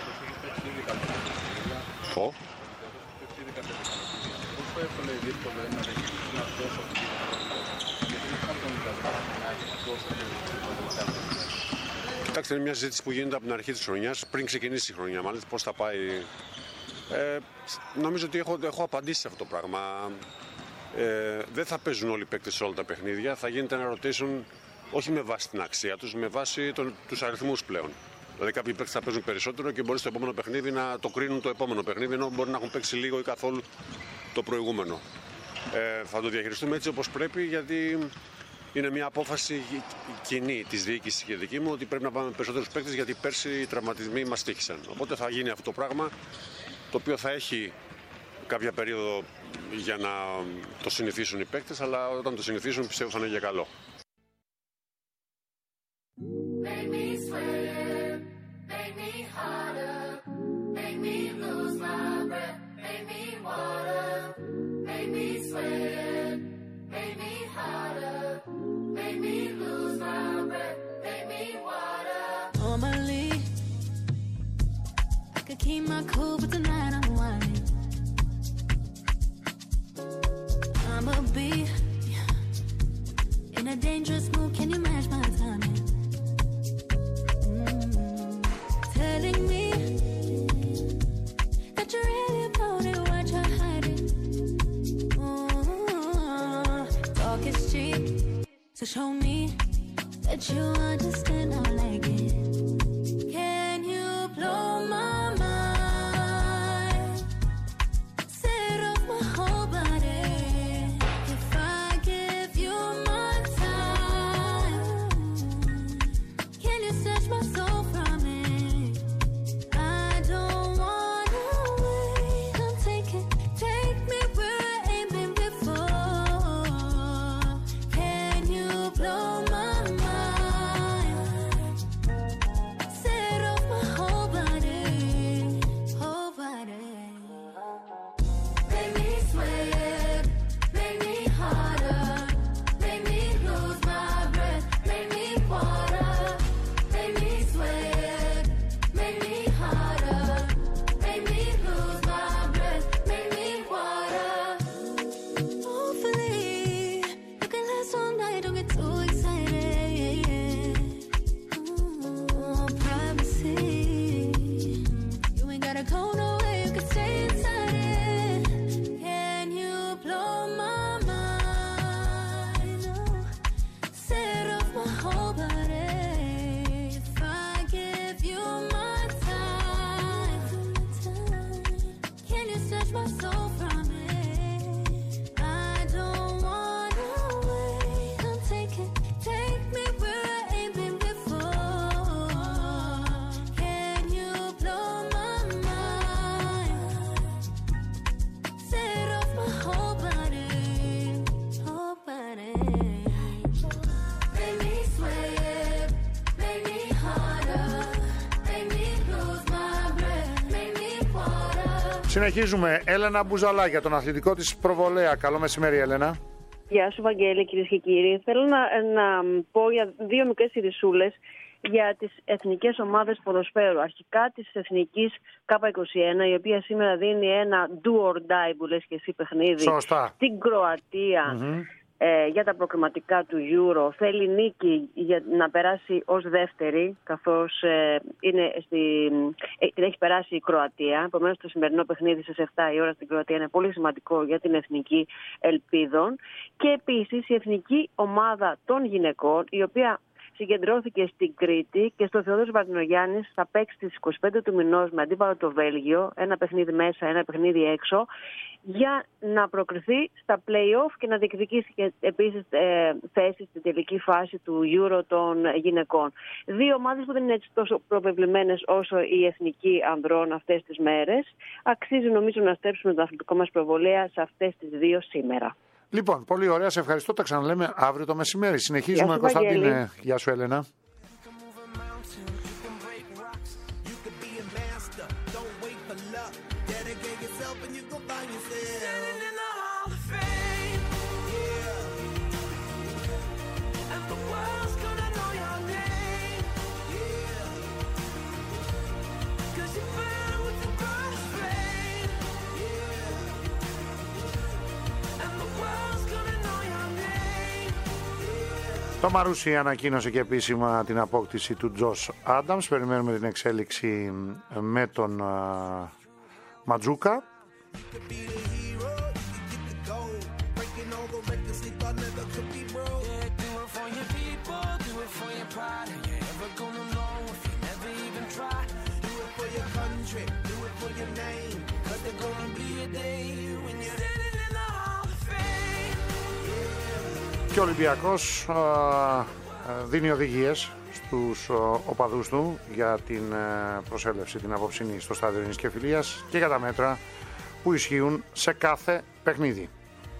Κοιτάξτε, είναι μια συζήτηση που γίνεται από την αρχή της χρονιάς, πριν ξεκινήσει η χρονιά, μάλλον πώς θα πάει. Νομίζω ότι έχω απαντήσει σε αυτό το πράγμα. Δεν θα παίζουν όλοι οι παίκτες σε όλα τα παιχνίδια. Θα γίνεται ένα rotation όχι με βάση την αξία τους, με βάση τους αριθμούς πλέον. Δηλαδή, κάποιοι παίκτες θα παίζουν περισσότερο και μπορεί στο επόμενο παιχνίδι να το κρίνουν το επόμενο παιχνίδι, ενώ μπορεί να έχουν παίξει λίγο ή καθόλου το προηγούμενο. Θα το διαχειριστούμε έτσι όπως πρέπει, γιατί είναι μια απόφαση κοινή της διοίκησης και δική μου ότι πρέπει να πάμε περισσότερους παίκτες, γιατί πέρσι οι τραυματισμοί μας τύχησαν. Οπότε θα γίνει αυτό το πράγμα, το οποίο θα έχει κάποια περίοδο για να το συνηθίσουν οι παίκτες, αλλά όταν το συνηθίσουν πιστεύω θα είναι για καλό. Normally, I could keep my cool, but tonight I'm whining. I'ma be in a dangerous mood. Can you match my timing? Telling me that you're really about it, what you're hiding. Talk is cheap, so show me that you understand how I like it. Can you blow my mind? Set off my whole body. If I give you my time, can you snatch my soul from it? I don't wanna wait. I'm taking, take me where I ain't been before. Can you blow my Συνεχίζουμε. Έλενα Μπουζαλά για τον αθλητικό της προβολέα. Καλό μεσημέρι, Έλενα. Γεια σου, Βαγγέλη, κυρίες και κύριοι. Θέλω να πω για δύο μικρές ειδησούλες για τις εθνικές ομάδες ποδοσφαίρου. Αρχικά της εθνικής K21, η οποία σήμερα δίνει ένα do or die, που λες και εσύ, παιχνίδι. Σωστά. Στην Κροατία. Για τα προκριματικά του Euro. Θέλει νίκη για να περάσει ως δεύτερη, καθώς την έχει περάσει η Κροατία. Επομένως το σημερινό παιχνίδι στις 7 η ώρα στην Κροατία είναι πολύ σημαντικό για την εθνική ελπίδων. Και επίσης η εθνική ομάδα των γυναικών, η οποία συγκεντρώθηκε στην Κρήτη και στο Θεόδωρος Βαρδινογιάννης θα παίξει στις 25 του μηνός με αντίπαλο το Βέλγιο, ένα παιχνίδι μέσα, ένα παιχνίδι έξω, για να προκριθεί στα play-off και να διεκδικήσει και επίσης θέση στην τελική φάση του Euro των γυναικών. Δύο ομάδες που δεν είναι έτσι τόσο προβεβλημένες όσο η εθνική ανδρών αυτές τις μέρες. Αξίζει νομίζω να στρέψουμε τον αθλητικό μας προβολέα σε αυτές τις δύο σήμερα. Λοιπόν, πολύ ωραία, σε ευχαριστώ. Τα ξαναλέμε αύριο το μεσημέρι. Συνεχίζουμε, Κωνσταντίνε. Γεια σου, Έλενα. Το Μαρούσι ανακοίνωσε και επίσημα την απόκτηση του Τζος Άνταμς. Περιμένουμε την εξέλιξη με τον Ματζούκα. Και ο Ολυμπιακός δίνει οδηγίες στους οπαδούς του για την προσέλευση την απόψινή στο στάδιο Ειρήνης και Φιλίας και για τα μέτρα που ισχύουν σε κάθε παιχνίδι.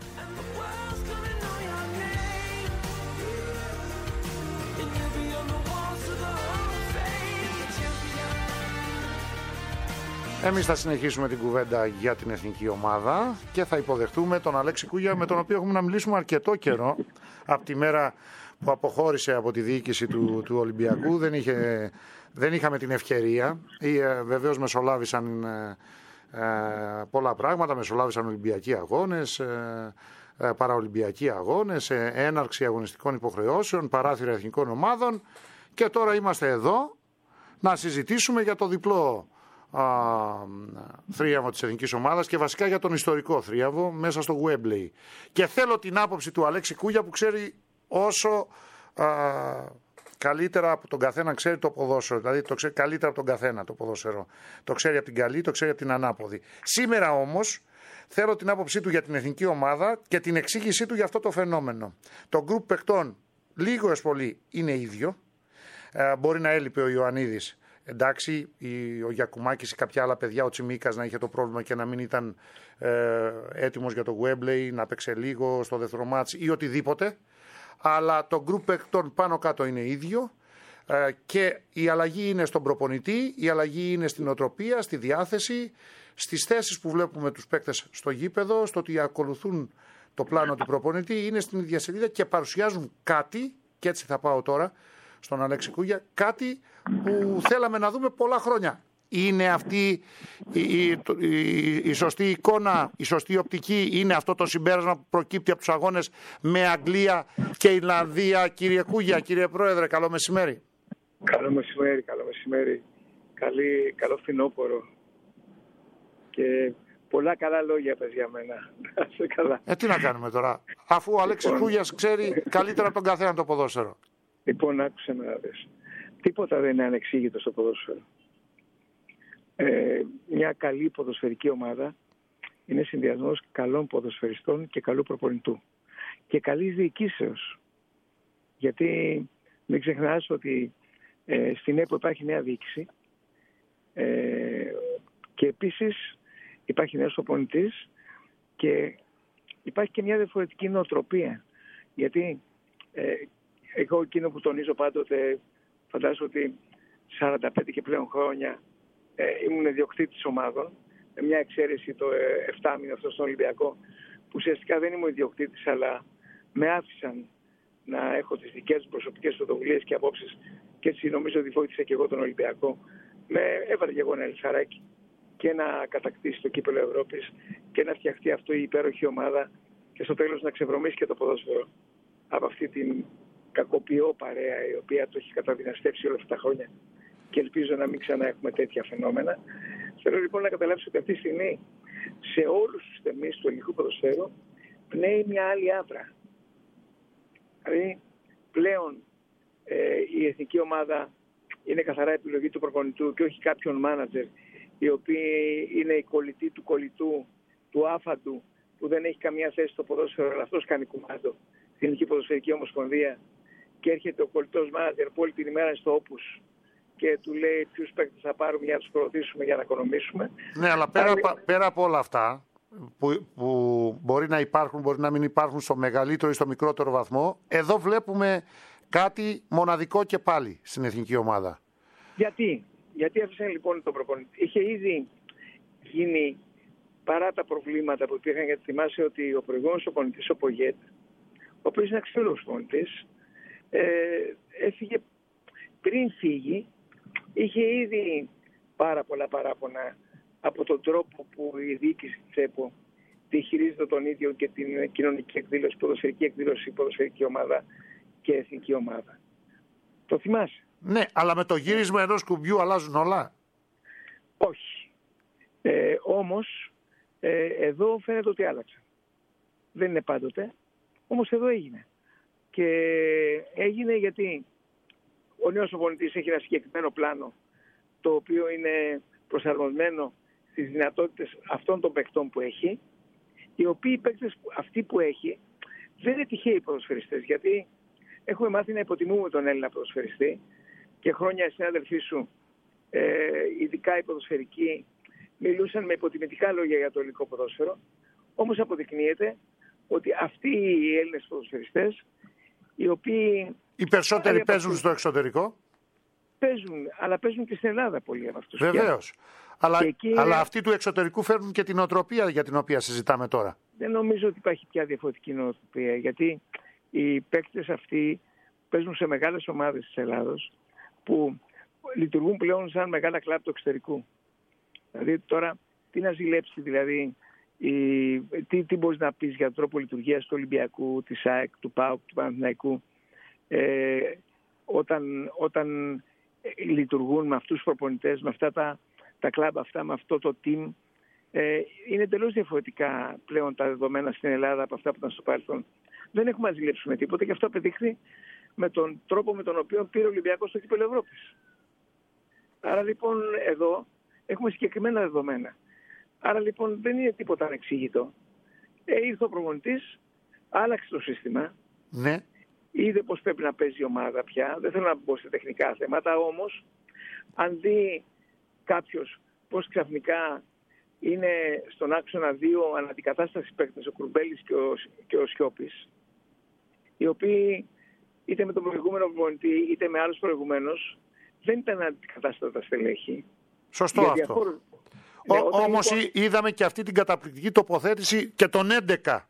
Εμείς θα συνεχίσουμε την κουβέντα για την εθνική ομάδα και θα υποδεχτούμε τον Αλέξη Κούγια, με τον οποίο έχουμε να μιλήσουμε αρκετό καιρό από τη μέρα που αποχώρησε από τη διοίκηση του Ολυμπιακού. Δεν είχαμε την ευκαιρία. Βεβαίως μεσολάβησαν πολλά πράγματα, μεσολάβησαν Ολυμπιακοί αγώνες, παραολυμπιακοί αγώνες, έναρξη αγωνιστικών υποχρεώσεων, παράθυρα εθνικών ομάδων και τώρα είμαστε εδώ να συζητήσουμε για το διπλό θρίαμβο της εθνικής ομάδας και βασικά για τον ιστορικό θρίαμβο μέσα στο Wembley. Και θέλω την άποψη του Αλέξη Κούγια που ξέρει όσο καλύτερα από τον καθένα ξέρει το ποδόσφαιρο. Δηλαδή το ξέρει καλύτερα από τον καθένα το ποδόσφαιρο. Το ξέρει από την καλή, το ξέρει από την ανάποδη. Σήμερα όμως θέλω την άποψή του για την εθνική ομάδα και την εξήγησή του για αυτό το φαινόμενο. Το γκρουπ παικτών λίγο πολύ είναι ίδιο. Μπορεί να έλειπε ο Ιωαννίδης. Εντάξει, ο Γιακουμάκης ή κάποια άλλα παιδιά, ο Τσιμίκας να είχε το πρόβλημα και να μην ήταν έτοιμος για το Wembley, να παίξει λίγο στο δεύτερο μάτς ή οτιδήποτε. Αλλά το γκρουπ παικτών πάνω κάτω είναι ίδιο και η αλλαγή είναι στον προπονητή, η αλλαγή είναι στην οτροπία, στη διάθεση, στις θέσεις που βλέπουμε τους παίκτες στο γήπεδο, στο ότι ακολουθούν το πλάνο του προπονητή, είναι στην ίδια σελίδα και παρουσιάζουν κάτι, και έτσι θα πάω τώρα στον Αλέξη Κούγια, κάτι που θέλαμε να δούμε πολλά χρόνια. Είναι αυτή η σωστή εικόνα, η σωστή οπτική, είναι αυτό το συμπέρασμα που προκύπτει από τους αγώνες με Αγγλία και Ιρλανδία. Κύριε Κούγια, κύριε Πρόεδρε, καλό μεσημέρι. Καλό μεσημέρι, καλό μεσημέρι. Καλό φθινόπωρο. Και πολλά καλά λόγια πες για μένα. Καλά. Τι να κάνουμε τώρα, αφού ο Αλέξης Κούγιας ξέρει καλύτερα από τον καθένα το ποδόσφαιρο. Λοιπόν, άκουσε με να δεις. Τίποτα δεν είναι ανεξήγητο στο ποδόσφαιρο. Μια καλή ποδοσφαιρική ομάδα είναι συνδυασμός καλών ποδοσφαιριστών και καλού προπονητού και καλής διοικήσεως. Γιατί μην ξεχνάς ότι στην ΕΠΟ υπάρχει νέα διοίκηση και επίσης υπάρχει νέος προπονητής και υπάρχει και μια διαφορετική νοοτροπία. Γιατί εγώ εκείνο που τονίζω πάντοτε, φαντάζομαι ότι 45 και πλέον χρόνια ήμουν ιδιοκτήτης ομάδων, με μια εξαίρεση το 7 μήνο αυτό στον Ολυμπιακό, που ουσιαστικά δεν ήμουν ιδιοκτήτης, αλλά με άφησαν να έχω τις δικές μου προσωπικές πρωτοβουλίες και απόψεις και έτσι νομίζω ότι βοήθησα και εγώ τον Ολυμπιακό. Με έβαλε και εγώ ένα λιθαράκι και να κατακτήσει το κύπελλο Ευρώπης και να φτιαχτεί αυτό η υπέροχη ομάδα και στο τέλος να ξεβρωμίσει και το ποδόσφαιρο από αυτή την κακοποιώ παρέα η οποία το έχει καταδυναστεύσει όλα αυτά τα χρόνια και ελπίζω να μην ξανά έχουμε τέτοια φαινόμενα. Θέλω λοιπόν να καταλάβεις ότι αυτή τη στιγμή σε όλους τους τομείς του ελληνικού ποδοσφαίρου πνέει μια άλλη άβρα. Δηλαδή πλέον η εθνική ομάδα είναι καθαρά επιλογή του προπονητού και όχι κάποιον μάνατζερ οι οποίοι είναι οι κολλητοί του κολλητού, του άφαντου που δεν έχει καμία θέση στο ποδόσφαιρο, αλλά αυτός κάνει κουμάντο στην Ελληνική Ποδοσφαιρική Ομοσπονδία και έρχεται ο κολλητός μάνατζερ που όλη την ημέρα στο όπους και του λέει ποιους παίκτες θα πάρουμε για να τους προωθήσουμε, για να οικονομήσουμε. Ναι, αλλά πέρα από όλα αυτά που μπορεί να υπάρχουν, μπορεί να μην υπάρχουν στο μεγαλύτερο ή στο μικρότερο βαθμό, εδώ βλέπουμε κάτι μοναδικό και πάλι στην εθνική ομάδα. Γιατί άφησαν λοιπόν τον προπονητή. Είχε ήδη γίνει, παρά τα προβλήματα που υπήρχαν, γιατί θυμάσαι ότι ο προηγούμενος προπονητής, ο Πογέτ, ο οποίος είναι αξιόλογος προπονητής, έφυγε πριν φύγει, είχε ήδη πάρα πολλά παράπονα από τον τρόπο που η διοίκηση της ΕΠΟ διαχειρίζεται τον ίδιο και την κοινωνική εκδήλωση, ποδοσφαιρική εκδήλωση, ποδοσφαιρική ομάδα και εθνική ομάδα. Το θυμάσαι? Ναι, αλλά με το γύρισμα ενός κουμπιού αλλάζουν όλα. Όχι. Όμως, εδώ φαίνεται ότι άλλαξαν. Δεν είναι πάντοτε, όμως εδώ έγινε. Και έγινε γιατί ο νέος προπονητής έχει ένα συγκεκριμένο πλάνο, το οποίο είναι προσαρμοσμένο στις δυνατότητες αυτών των παικτών που έχει, οι οποίοι παίκτες αυτοί που έχει δεν είναι τυχαίοι οι ποδοσφαιριστές, γιατί έχουμε μάθει να υποτιμούμε τον Έλληνα ποδοσφαιριστή και χρόνια οι συνάδελφοί σου, ειδικά οι ποδοσφαιρικοί, μιλούσαν με υποτιμητικά λόγια για το ελληνικό ποδόσφαιρο. Όμως αποδεικνύεται ότι αυτοί οι Έλληνες ποδοσφαιριστές, οι οποίοι... Οι περισσότεροι παίζουν στο εξωτερικό. Παίζουν, αλλά παίζουν και στην Ελλάδα πολλοί από αυτούς. Βεβαίως. Αλλά αυτοί του εξωτερικού φέρνουν και την νοοτροπία για την οποία συζητάμε τώρα. Δεν νομίζω ότι υπάρχει πια διαφορετική νοοτροπία, γιατί οι παίκτες αυτοί παίζουν σε μεγάλες ομάδες της Ελλάδος που λειτουργούν πλέον σαν μεγάλα κλαμπ του εξωτερικού. Δηλαδή τώρα τι να ζηλέψει, δηλαδή τι μπορείς να πεις για τον τρόπο λειτουργίας του Ολυμπιακού, της ΑΕΚ, του ΠΑΟΚ, του Παναθηναϊκού, όταν λειτουργούν με αυτούς τους προπονητές, με αυτά τα κλαμπ αυτά, με αυτό το team. Είναι εντελώς διαφορετικά πλέον τα δεδομένα στην Ελλάδα από αυτά που ήταν στο παρελθόν. Δεν έχουμε να ζηλέψουμε τίποτα και αυτό απεδείχθη με τον τρόπο με τον οποίο πήρε ο Ολυμπιακός στο κύπελλο Ευρώπης. Άρα λοιπόν εδώ έχουμε συγκεκριμένα δεδομένα. Άρα λοιπόν δεν είναι τίποτα ανεξήγητο. Ήρθε ο προπονητής, άλλαξε το σύστημα. Ναι. Είδε πώς πρέπει να παίζει η ομάδα πια. Δεν θέλω να μπω σε τεχνικά θέματα, όμως αν δει κάποιος πώς ξαφνικά είναι στον άξονα 2 αναντικατάσταση παίκτες, ο Κουρμπέλης και ο Σιώπης, οι οποίοι είτε με τον προηγούμενο προπονητή είτε με άλλους προηγουμένως δεν ήταν αντικατάστατα στελέχη. Σωστό αυτό. Όμως είδαμε και αυτή την καταπληκτική τοποθέτηση και τον 11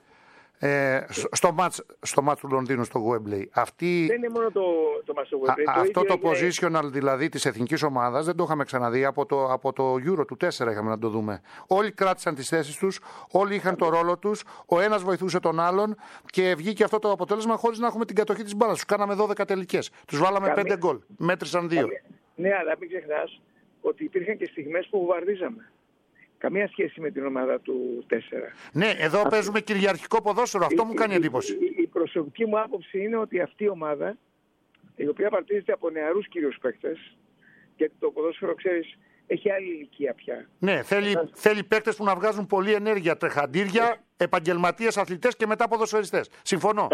στο μάτς του Λονδίνου στο Wembley. Δεν είναι μόνο το μάτς του Wembley. Αυτό το positional δηλαδή της εθνικής ομάδας δεν το είχαμε ξαναδεί από το Euro του 4 είχαμε να το δούμε. Όλοι κράτησαν τις θέσεις τους, όλοι είχαν το ρόλο τους, ο ένας βοηθούσε τον άλλον και βγήκε αυτό το αποτέλεσμα χωρίς να έχουμε την κατοχή της μπάλας. Τους κάναμε 12 τελικές, τους βάλαμε 5 γκολ, μέτρησαν 2. Ναι, αλλά μην ξεχνάς ότι υπήρχαν και στιγμές που βομβαρδίζαμε. Καμία σχέση με την ομάδα του 4. Ναι, εδώ παίζουμε κυριαρχικό ποδόσφαιρο. Αυτό μου κάνει εντύπωση. Η προσωπική μου άποψη είναι ότι αυτή η ομάδα, η οποία παρτίζεται από νεαρούς κυρίως παίκτες, γιατί το ποδόσφαιρο, ξέρεις, έχει άλλη ηλικία πια. Ναι, θέλει παίκτες που να βγάζουν πολλή ενέργεια, τρεχαντήρια, επαγγελματίες, αθλητές και μετά ποδοσφαιριστές. Συμφωνώ.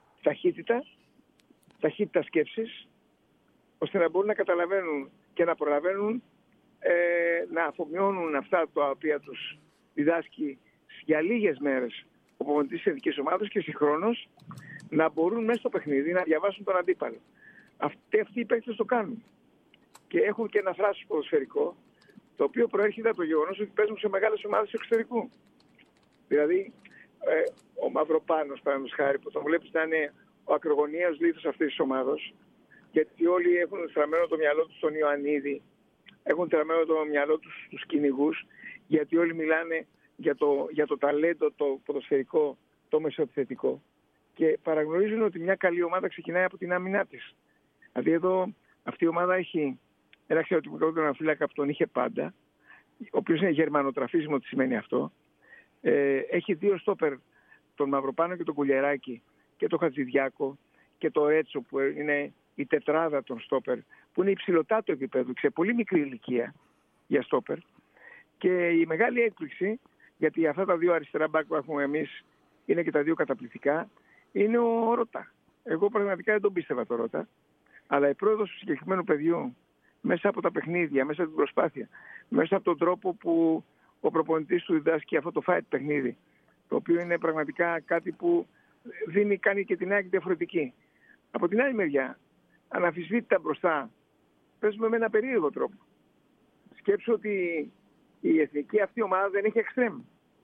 Ταχύτητα σκέψης, ώστε να μπορούν να καταλαβαίνουν και να προλαβαίνουν να αφομοιώνουν αυτά τα οποία τους διδάσκει για λίγες μέρες ο προπονητής της ειδικής ομάδας και συγχρόνως να μπορούν μέσα στο παιχνίδι να διαβάσουν τον αντίπαλο. Αυτοί οι παίκτες το κάνουν. Και έχουν και ένα θράσος ποδοσφαιρικό, το οποίο προέρχεται από το γεγονός ότι παίζουν σε μεγάλες ομάδες του εξωτερικού. Δηλαδή, ο Μαυροπάνος, παραδείγματος χάρη, που τον βλέπεις να είναι ο ακρογωνιαίος λίθος αυτής της ομάδας, γιατί όλοι έχουν στραμμένο το μυαλό τους στον Ιωαννίδη, έχουν τραμμένο το μυαλό τους στους κυνηγούς, γιατί όλοι μιλάνε για το ταλέντο, το ποδοσφαιρικό, το μεσοεπιθετικό. Και παραγνωρίζουν ότι μια καλή ομάδα ξεκινάει από την άμυνά της. Δηλαδή εδώ αυτή η ομάδα έχει ένα εξαιρετικό τερματοφύλακα που τον είχε πάντα, ο οποίος είναι γερμανοτραφής, τι σημαίνει αυτό. Έχει 2 στόπερ, τον Μαυροπάνο και τον Κουλιεράκη, και τον Χατζηδιάκο και το Έτσο που είναι η τετράδα των στόπερ, που είναι υψηλωτά το επίπεδο, σε πολύ μικρή ηλικία για στόπερ. Και η μεγάλη έκπληξη, γιατί αυτά τα 2 αριστερά μπακ που έχουμε εμείς είναι και τα 2 καταπληκτικά, είναι ο Ρώτα. Εγώ πραγματικά δεν τον πίστευα το Ρώτα, αλλά η πρόοδος του συγκεκριμένου παιδιού μέσα από τα παιχνίδια, μέσα από την προσπάθεια, μέσα από τον τρόπο που ο προπονητής του διδάσκει αυτό το fight παιχνίδι, το οποίο είναι πραγματικά κάτι που κάνει και την ΑΕΚ διαφορετική. Από την άλλη μεριά, αναμφισβήτητα μπροστά, παίζουμε με ένα περίεργο τρόπο. Σκέψου ότι η εθνική αυτή ομάδα δεν έχει εξτρέμ.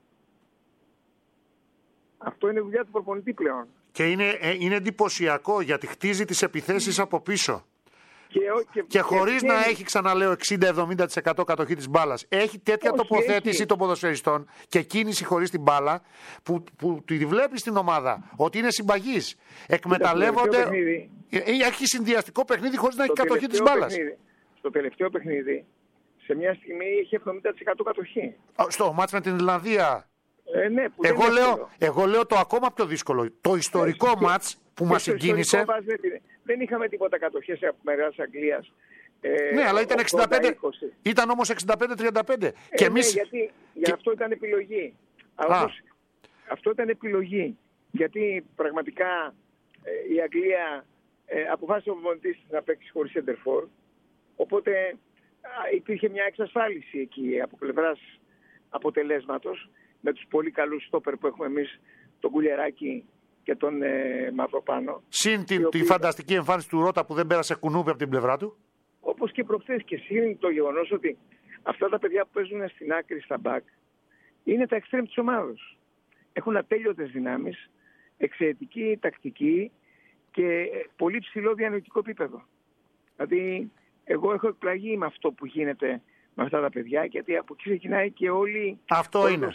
Αυτό είναι δουλειά του προπονητή πλέον. Και είναι εντυπωσιακό γιατί χτίζει τις επιθέσεις από πίσω. Και χωρίς να έχει, ξαναλέω, 60-70% κατοχή της μπάλας. Έχει τέτοια τοποθέτηση των ποδοσφαιριστών και κίνηση χωρίς την μπάλα που τη βλέπει στην ομάδα ότι είναι συμπαγής. Εκμεταλλεύονται. Έχει συνδυαστικό παιχνίδι χωρίς να έχει κατοχή της μπάλας. Στο τελευταίο παιχνίδι, σε μια στιγμή είχε 70% κατοχή. Στο μάτς με την Ιρλανδία. Ναι, εγώ λέω το ακόμα πιο δύσκολο. Το ιστορικό μάτς που μας συγκίνησε. Δεν είχαμε τίποτα κατοχές από Μεγάλης Αγγλίας. Ναι, αλλά ήταν 65. Ήταν όμως 65-35. Και εμείς... γιατί αυτό ήταν επιλογή. Αυτό ήταν επιλογή. γιατί πραγματικά η Αγγλία αποφάσισε ο προπονητής να παίξει χωρίς center for, οπότε υπήρχε μια εξασφάλιση εκεί από πλευράς αποτελέσματος με τους πολύ καλούς στόπερ που έχουμε εμείς, τον Κουλιεράκη και τον Μαυροπάνο. Συν τη φανταστική εμφάνιση του Ρώτα που δεν πέρασε κουνούπι από την πλευρά του. Όπως και προχθές, και συν το γεγονός ότι αυτά τα παιδιά που παίζουν στην άκρη στα μπακ είναι τα εξτρέμ της ομάδας. Έχουν ατέλειωτες δυνάμεις, εξαιρετική τακτική και πολύ ψηλό διανοητικό επίπεδο. Δηλαδή, εγώ έχω εκπλαγεί με αυτό που γίνεται με αυτά τα παιδιά, γιατί από εκεί ξεκινάει και όλη. Αυτό είναι.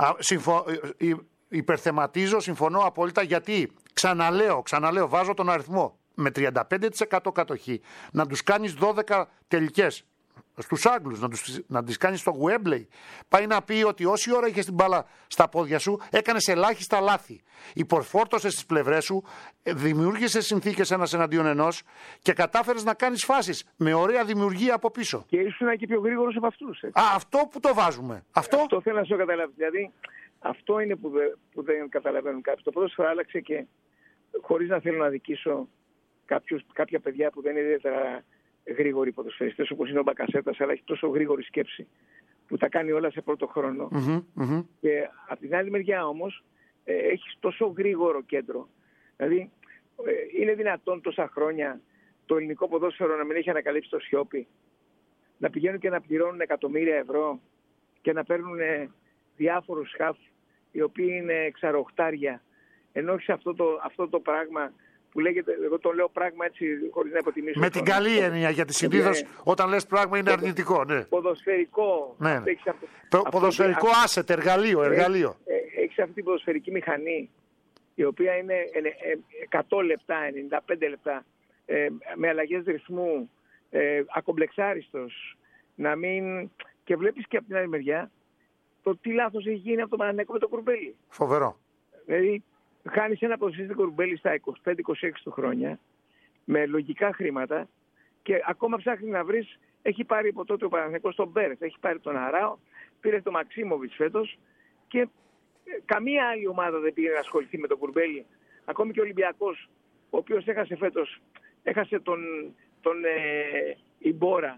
Υπερθεματίζω, συμφωνώ απόλυτα, γιατί ξαναλέω, βάζω τον αριθμό. Με 35% κατοχή να τους κάνεις 12 τελικές στους Άγγλους, να τις κάνεις στο Wembley, πάει να πει ότι όση ώρα είχες την μπάλα στα πόδια σου έκανες ελάχιστα λάθη. Υπορφόρτωσες τις πλευρές σου, δημιούργησες συνθήκες ένας εναντίον ενός και κατάφερες να κάνεις φάσεις με ωραία δημιουργία από πίσω. Και ήσουν και πιο γρήγορος από αυτούς. Αυτό που το βάζουμε. Αυτό θέλω να σου καταλάβει. Δηλαδή, αυτό είναι που δεν καταλαβαίνουν κάποιοι. Το ποδόσφαιρο άλλαξε και χωρίς να θέλω να δικήσω κάποια παιδιά που δεν είναι ιδιαίτερα γρήγοροι ποδοσφαιριστές, όπως είναι ο Μπακασέτας, αλλά έχει τόσο γρήγορη σκέψη που τα κάνει όλα σε πρώτο χρόνο. Και από την άλλη μεριά όμως έχει τόσο γρήγορο κέντρο. Δηλαδή είναι δυνατόν τόσα χρόνια το ελληνικό ποδόσφαιρο να μην έχει ανακαλύψει το Σιώπη, να πηγαίνουν και να πληρώνουν εκατομμύρια ευρώ και να παίρνουν διάφορους χαφ οι οποίοι είναι ξαροχτάρια, ενώ όχι σε αυτό το πράγμα που λέγεται, εγώ το λέω πράγμα έτσι χωρίς να υποτιμήσω. Με την καλή έννοια, γιατί συνήθως όταν λες πράγμα είναι αρνητικό. Ναι. Ποδοσφαιρικό. Ναι. Ποδοσφαιρικό asset, εργαλείο. Έχεις αυτή την ποδοσφαιρική μηχανή, η οποία είναι 100 λεπτά, 95 λεπτά, με αλλαγές ρυθμού, ακομπλεξάριστος, να μην. Και βλέπεις και από την άλλη μεριά το τι λάθος έχει γίνει από το Παναθηναϊκό με το Κουρμπέλι. Φοβερό. Δηλαδή, χάνεις ένα ποδοσφαιριστή Κουρμπέλι στα 25-26 του χρόνια, με λογικά χρήματα, και ακόμα ψάχνει να βρεις. Έχει πάρει από τότε ο Παναθηναϊκός τον Μπέρες, έχει πάρει τον Αράο, πήρε τον Μαξίμοβιτς φέτος, και καμία άλλη ομάδα δεν πήγε να ασχοληθεί με τον Κουρμπέλι. Ακόμη και ο Ολυμπιακός, ο οποίος έχασε φέτος, έχασε τον Ιμπόρα,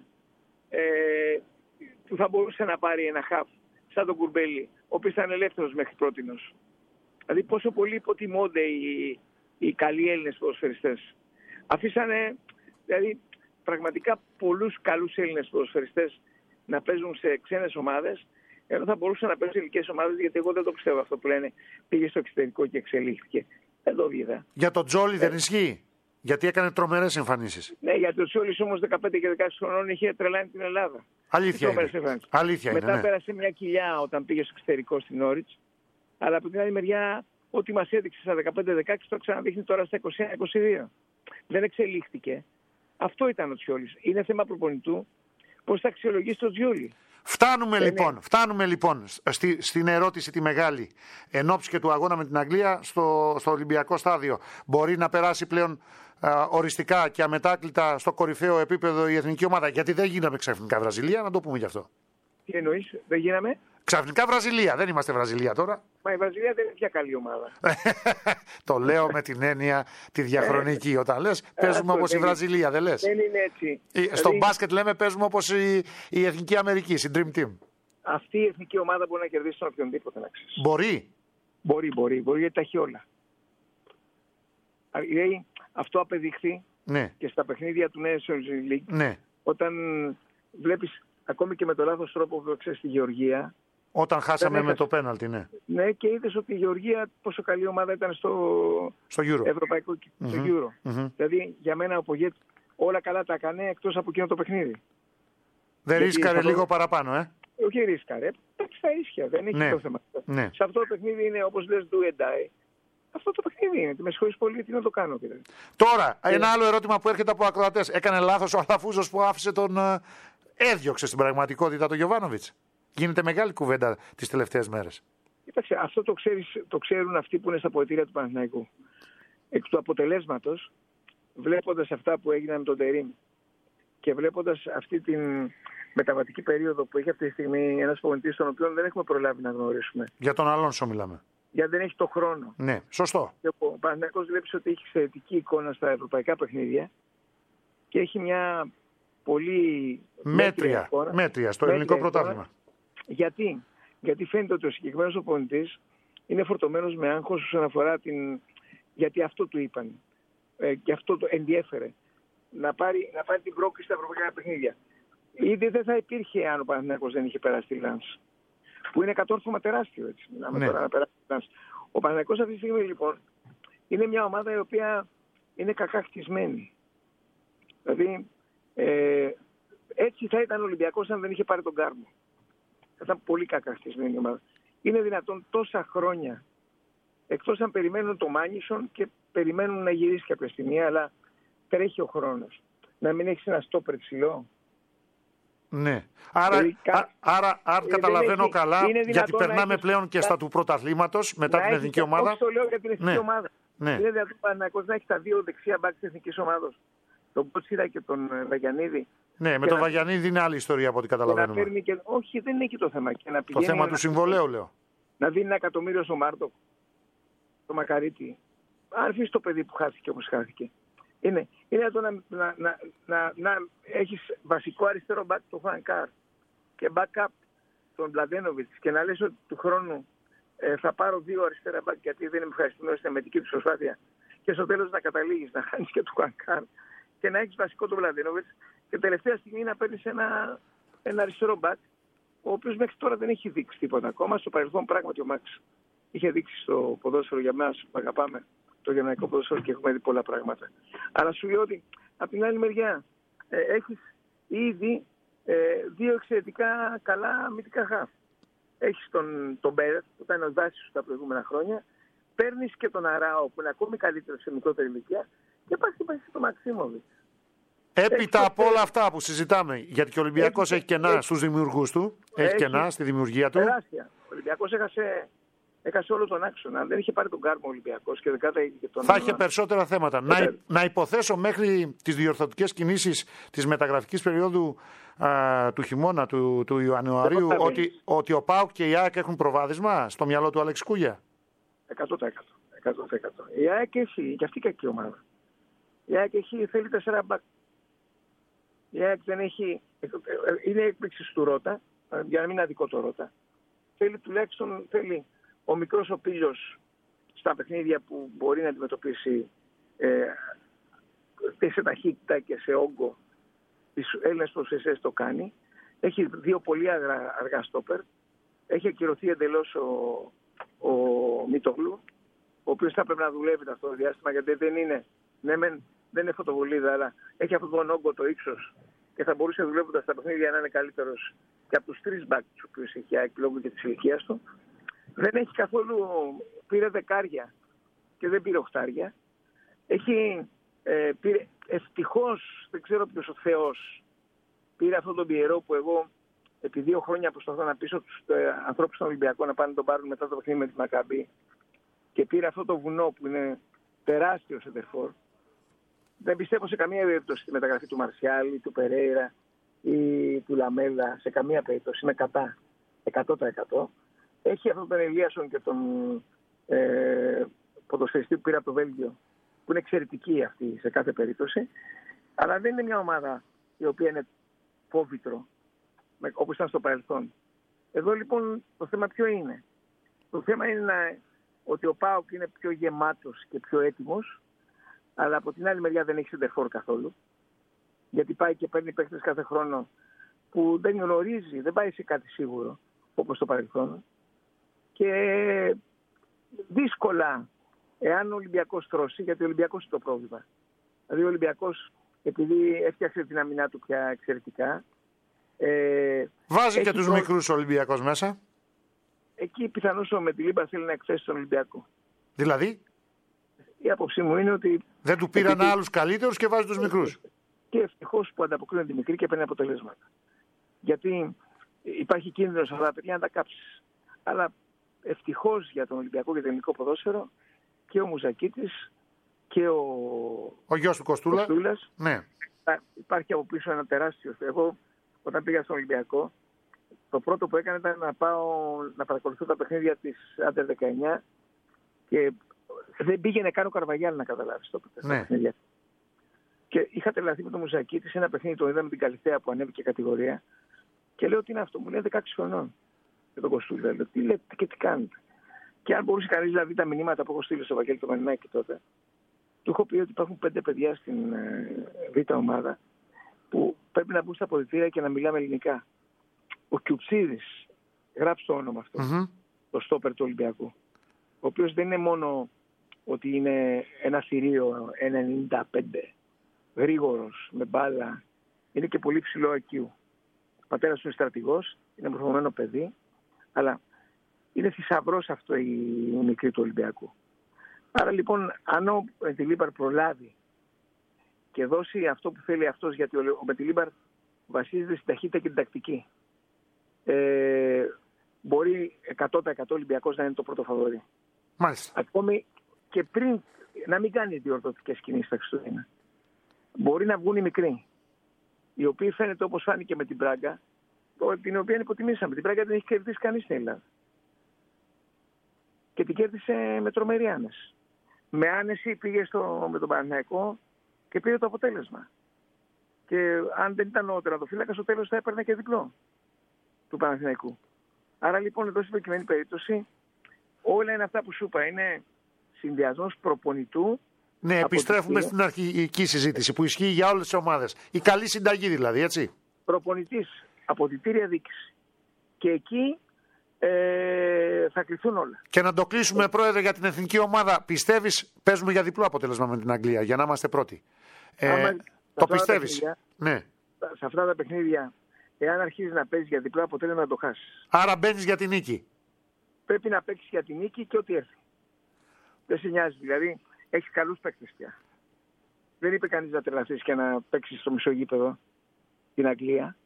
που θα μπορούσε να πάρει ένα χαφ σαν τον Κουρμπέλι, ο οποίος ήταν ελεύθερος μέχρι πρότινος. Δηλαδή πόσο πολύ υποτιμώνται οι καλοί Έλληνες ποδοσφαιριστές. Αφήσανε δηλαδή πραγματικά πολλούς καλούς Έλληνες ποδοσφαιριστές να παίζουν σε ξένες ομάδες, ενώ θα μπορούσαν να παίζουν σε ελληνικές ομάδες, γιατί εγώ δεν το πιστεύω αυτό που λένε πήγε στο εξωτερικό και εξελίχθηκε. Δεν το είδα. Για τον Τζόλι δεν ισχύει? Γιατί έκανε τρομερές εμφανίσεις. Ναι, γιατί ο Τζόλις όμως 15 και 16 χρονών είχε τρελάνει την Ελλάδα. Αλήθεια είναι. Μετά πέρασε μια κοιλιά όταν πήγε στο εξωτερικό στην Όριτς. Αλλά από την άλλη μεριά, ό,τι μας έδειξε στα 15-16 το ξαναδείχνει τώρα στα 21-22. Δεν εξελίχθηκε. Αυτό ήταν ο Τσιόλης. Είναι θέμα προπονητού πώς θα αξιολογήσει το Τσιόλι. Φτάνουμε λοιπόν στην ερώτηση τη μεγάλη. Εν ώψη και του αγώνα με την Αγγλία στο Ολυμπιακό στάδιο, μπορεί να περάσει πλέον οριστικά και αμετάκλητα στο κορυφαίο επίπεδο η εθνική ομάδα? Γιατί δεν γίναμε ξαφνικά Βραζιλία, να το πούμε γι' αυτό. Τι εννοείς, δεν γίναμε? Ξαφνικά Βραζιλία, δεν είμαστε Βραζιλία τώρα. Μα η Βραζιλία δεν είναι πια καλή ομάδα. Το λέω με την έννοια τη διαχρονική. Όταν λες παίζουμε όπως η Βραζιλία, δεν λες? Δεν είναι έτσι. Στο μπάσκετ λέμε παίζουμε όπως η Εθνική Αμερική, η Dream Team. Αυτή η εθνική ομάδα μπορεί να κερδίσει τον οποιονδήποτε, να ξέρεις. Μπορεί. Μπορεί γιατί τα έχει όλα. Δηλαδή, αυτό απεδείχθη και στα παιχνίδια του Nations League. Ναι. Όταν βλέπεις ακόμη και με το λάθος τρόπο που ξέρεις στη Γεωργία. Όταν χάσαμε με το πέναλτι, ναι. Ναι, και είδες ότι η Γεωργία πόσο καλή ομάδα ήταν στο Euro. Ευρωπαϊκό στο Euro. Δηλαδή για μένα ο Πογέτ όλα καλά τα έκανε εκτός από εκείνο το παιχνίδι. Δεν ρίσκαρε λίγο παραπάνω, Όχι ρίσκαρε, παίξει τα ίσια, δεν έχει το θέμα. Ναι. Σε αυτό το παιχνίδι είναι όπως λες do and die. Αυτό το παιχνίδι είναι. Με συγχωρείς πολύ, τι να το κάνω. Δηλαδή. Τώρα, ένα άλλο ερώτημα που έρχεται από ακροατές. Έκανε λάθος ο Αλαφούζος που άφησε τον. Έδιωξε στην πραγματικότητα τον Γιοβάνοβιτς? Γίνεται μεγάλη κουβέντα τις τελευταίες μέρες. Κοίταξε, αυτό το ξέρουν αυτοί που είναι στα ποετήρια του Παναθηναϊκού. Εκ του αποτελέσματος, βλέποντας αυτά που έγιναν με τον Τερίμ και βλέποντας αυτή την μεταβατική περίοδο που έχει αυτή τη στιγμή ένας προπονητής, τον οποίο δεν έχουμε προλάβει να γνωρίσουμε. Για τον Αλόνσο μιλάμε. γιατί δεν έχει το χρόνο. Ναι, σωστό. Και ο Παναθηναϊκός βλέπει ότι έχει εξαιρετική εικόνα στα ευρωπαϊκά παιχνίδια και έχει μια πολύ μέτρια στο ελληνικό πρωτάθλημα. Γιατί φαίνεται ότι ο συγκεκριμένος οπονητής είναι φορτωμένος με άγχος όσον αφορά γιατί αυτό του είπαν. Και αυτό το ενδιέφερε. Να πάρει την πρόκληση στα ευρωπαϊκά παιχνίδια. Ήδη δεν θα υπήρχε αν ο Παναθηναϊκός δεν είχε περάσει τη Λανς. Που είναι κατόρθωμα τεράστιο, έτσι. Ναι. Τώρα να περάσει τη Λανς. Ο Παναθηναϊκός αυτή τη στιγμή λοιπόν είναι μια ομάδα η οποία είναι κακά χτισμένη. Δηλαδή έτσι θα ήταν ο Ολυμπιακός αν δεν είχε πάρει τον Κάρμο. Θα ήταν πολύ κακά χτισμένη η ομάδα. Είναι δυνατόν τόσα χρόνια, εκτός αν περιμένουν το Μάνισον και περιμένουν να γυρίσει κάποια στιγμή, αλλά τρέχει ο χρόνος. Να μην έχεις ένα στόπερ ψηλό. Ναι. Άρα αν καταλαβαίνω καλά, γιατί περνάμε πλέον και στα του πρωταθλήματος μετά την εθνική ομάδα. Όχι το λέω για την εθνική ομάδα. Ναι. Είναι δυνατόν ο Παναθηναϊκός να έχει τα δύο δεξιά μπακ της εθνικής ομάδος. Τον Κότσιρα και τον Βαγιανίδη. Ναι, με τον Βαγιανίδη είναι άλλη ιστορία από ό,τι καταλαβαίνουμε. Όχι, δεν είναι εκεί το θέμα. Και να το θέμα του συμβολέου, λέω. Να δίνει 1 εκατομμύριο στο Μάρτο, το Μακαρίτη. Αν αφήσει το παιδί που χάθηκε όπως χάθηκε. Είναι το να έχεις βασικό αριστερό μπακ το Χουανκάρ και backup τον Μπλαντένοβιτς και να λες ότι του χρόνου θα πάρω 2 αριστερά μπακ γιατί δεν είμαι ευχαριστημένος στην αμυντική του προσπάθεια και στο τέλος να καταλήγεις να χάνεις και του Χουανκάρ και να έχεις βασικό τον Μπλαντένοβιτς και τελευταία στιγμή να παίρνεις ένα αριστερό μπακ ο οποίος μέχρι τώρα δεν έχει δείξει τίποτα ακόμα. Στο παρελθόν πράγματι ο Μάξ είχε δείξει στο ποδόσφαιρο για μας που αγαπάμε το γερμανικό ποδόσφαιρο και έχουμε δει πολλά πράγματα. Αλλά σου λέω ότι από την άλλη μεριά έχεις ήδη 2 εξαιρετικά καλά αμυντικά χαφ. Έχεις τον Μπέρετ που ήταν ο βάσης σου τα προηγούμενα χρόνια. Παίρνεις και τον Αράο που είναι ακόμη καλύτερο σε μικρότερη ηλικία και πας και τον Μαξίμοβιτς. Έπειτα από όλα αυτά που συζητάμε, γιατί και ο Ολυμπιακός έχει κενά στους δημιουργούς του, έχει κενά στη δημιουργία του. Τεράστια. Ο Ολυμπιακός έχασε όλο τον άξονα. Αν δεν είχε πάρει τον Κάρμο ο Ολυμπιακός και δεν και τον. Θα είχε περισσότερα θέματα. Να υποθέσω μέχρι τις διορθωτικές κινήσεις της μεταγραφικής περίοδου του χειμώνα του Ιανουαρίου ότι ο ΠΑΟΚ και η ΑΕΚ έχουν προβάδισμα στο μυαλό του Άλεξ Κούγια. 100%. Η ΑΕΚ έχει και αυτή κακή ομάδα. Η ΑΕΚ θέλει 4 μπακ. Η ΑΕΚ δεν έχει. Είναι έκπληξη του Ρώτα, για να μην είναι αδικό το Ρώτα. Θέλει ο μικρός ο Πίλιος στα παιχνίδια που μπορεί να αντιμετωπίσει και σε ταχύτητα και σε όγκο τις Έλληνες προσφυσίες το κάνει. Έχει 2 πολύ αργά στόπερ. Έχει ακυρωθεί εντελώς ο Μητογλου, ο οποίος θα πρέπει να δουλεύει αυτό το διάστημα γιατί δεν είναι φωτοβολίδα, αλλά έχει αυτόν τον όγκο το ύψος και θα μπορούσε δουλεύοντας τα παιχνίδια να είναι καλύτερος και από τους 3 μπακ τους οποίους έχει λόγω και της ηλικίας του. Δεν έχει καθόλου, πήρε 10 και δεν πήρε 8. Πήρε ευτυχώς, δεν ξέρω ποιος ο Θεός, πήρε αυτόν τον Πιερό που εγώ επί 2 χρόνια προσπαθώ να πείσω τους ανθρώπους στον Ολυμπιακό να πάνε να τον πάρουν μετά το παιχνίδι με τη Μακάμπη και πήρε αυτό το βουνό που είναι τεράστιο σεντερφόρ. Δεν πιστεύω σε καμία περίπτωση στη μεταγραφή του Μαρσιάλ, του Περέιρα ή του Λαμέλα, σε καμία περίπτωση. Είμαι κατά 100%. Έχει αυτόν τον Ελίασον και τον ποδοσφαιριστή που πήρε από το Βέλγιο, που είναι εξαιρετική αυτή σε κάθε περίπτωση. Αλλά δεν είναι μια ομάδα η οποία είναι φόβητρο, όπως ήταν στο παρελθόν. Εδώ λοιπόν το θέμα ποιο είναι. Το θέμα είναι ότι ο ΠΑΟΚ είναι πιο γεμάτος και πιο έτοιμος, αλλά από την άλλη μεριά δεν έχει σεντερφόρ καθόλου. Γιατί πάει και παίρνει παίκτες κάθε χρόνο που δεν γνωρίζει, δεν πάει σε κάτι σίγουρο, όπως το παρελθόν. Και δύσκολα, εάν ο Ολυμπιακός τρώσει, γιατί ο Ολυμπιακός είναι το πρόβλημα. Δηλαδή ο Ολυμπιακός, επειδή έφτιαξε την αμυνά του πια εξαιρετικά. Βάζει και τους μικρούς Ολυμπιακός μέσα. Εκεί πιθανώς ο Μετιλίμπα θέλει να εκθέσει τον Ολυμπιακό. Δηλαδή? Η άποψή μου είναι ότι. Δεν του πήραν άλλους καλύτερους και βάζει τους μικρούς. Και ευτυχώς που ανταποκρίνονται οι μικροί και παίρνει αποτελέσματα. Γιατί υπάρχει κίνδυνος αυτά τα παιδιά να τα κάψεις. Αλλά ευτυχώς για τον Ολυμπιακό και το ελληνικό ποδόσφαιρο και ο Μουζακίτης και ο γιος του Κοστούλας. Ναι. Υπάρχει από πίσω ένα τεράστιο. Εγώ όταν πήγα στον Ολυμπιακό, το πρώτο που έκανα ήταν να πάω να παρακολουθώ τα παιχνίδια της Άντερ 19 Και δεν πήγαινε καν ο Καρβαγιάλ, να καταλάβεις το παιχνίδι. Και είχα τρελαθεί με το Μουζακίτη σε ένα παιχνίδι, το είδαμε την Καλυθέα που ανέβηκε κατηγορία. Και λέω: τι είναι αυτό, μου λέει 16 χρονών. Και τον Κωστούλη, λέω: τι λέτε και τι κάνετε. Και αν μπορούσε κανείς να δει τα μηνύματα που έχω στείλει στο Βαγγέλη το Μανινάκη τότε, του έχω πει ότι υπάρχουν 5 παιδιά στην Β' ομάδα που πρέπει να μπουν στα αποδυτήρια και να μιλάμε ελληνικά. Ο Κιουψίδης, γράψτε το όνομα αυτό, το στόπερ του Ολυμπιακού, ο οποίος δεν είναι μόνο ότι είναι ένα θηρίο 1,95, γρήγορος, με μπάλα, είναι και πολύ ψηλό IQ. Ο πατέρας του είναι στρατηγός, είναι μορφωμένο παιδί, αλλά είναι θησαυρός αυτό η μικρή του Ολυμπιακού. Άρα λοιπόν, αν ο Μετιλίμπαρ προλάβει και δώσει αυτό που θέλει αυτός, γιατί ο Μετιλίμπαρ βασίζεται στην ταχύτητα και την τακτική, μπορεί 100% Ολυμπιακός να είναι το πρώτο φαβορί. Μάλιστα. Ακόμη και πριν να μην κάνει διορθωτικές κινήσεις στα Χριστούγεννα, μπορεί να βγουν οι μικροί, οι οποίοι φαίνεται όπως φάνηκε με την Μπράγκα, την οποία υποτιμήσαμε. Την Μπράγκα δεν έχει κερδίσει κανείς στην Ελλάδα. Και την κέρδισε με τρομερή άνεση. Με άνεση πήγε με τον Παναθηναϊκό και πήρε το αποτέλεσμα. Και αν δεν ήταν ο τερματοφύλακας, στο τέλος θα έπαιρνε και διπλό του Παναθηναϊκού. Άρα λοιπόν εδώ στην προκειμένη περίπτωση όλα είναι αυτά που σου είπα. Είναι συνδυασμός προπονητού. Ναι, επιστρέφουμε στην αρχική συζήτηση που ισχύει για όλες τις ομάδες. Η καλή συνταγή δηλαδή, έτσι. Προπονητής, αποδυτήρια δίκηση. Και εκεί θα κρυθούν όλα. Και να το κλείσουμε, Πρόεδρε, για την εθνική ομάδα. Πιστεύεις, παίζουμε για διπλό αποτέλεσμα με την Αγγλία, για να είμαστε πρώτοι. Το πιστεύεις? Ναι. Σε αυτά τα παιχνίδια, εάν αρχίζεις να παίζεις για διπλό αποτέλεσμα, να το χάσεις. Άρα μπαίνεις για την νίκη. Πρέπει να παίξεις για την νίκη και ό,τι έρθει. Δεν σε νοιάζει, δηλαδή έχεις καλούς παίκτες πια. Δεν είπε κανείς να τρελαθείς και να παίξεις στο μισογείπεδο την Αγγλία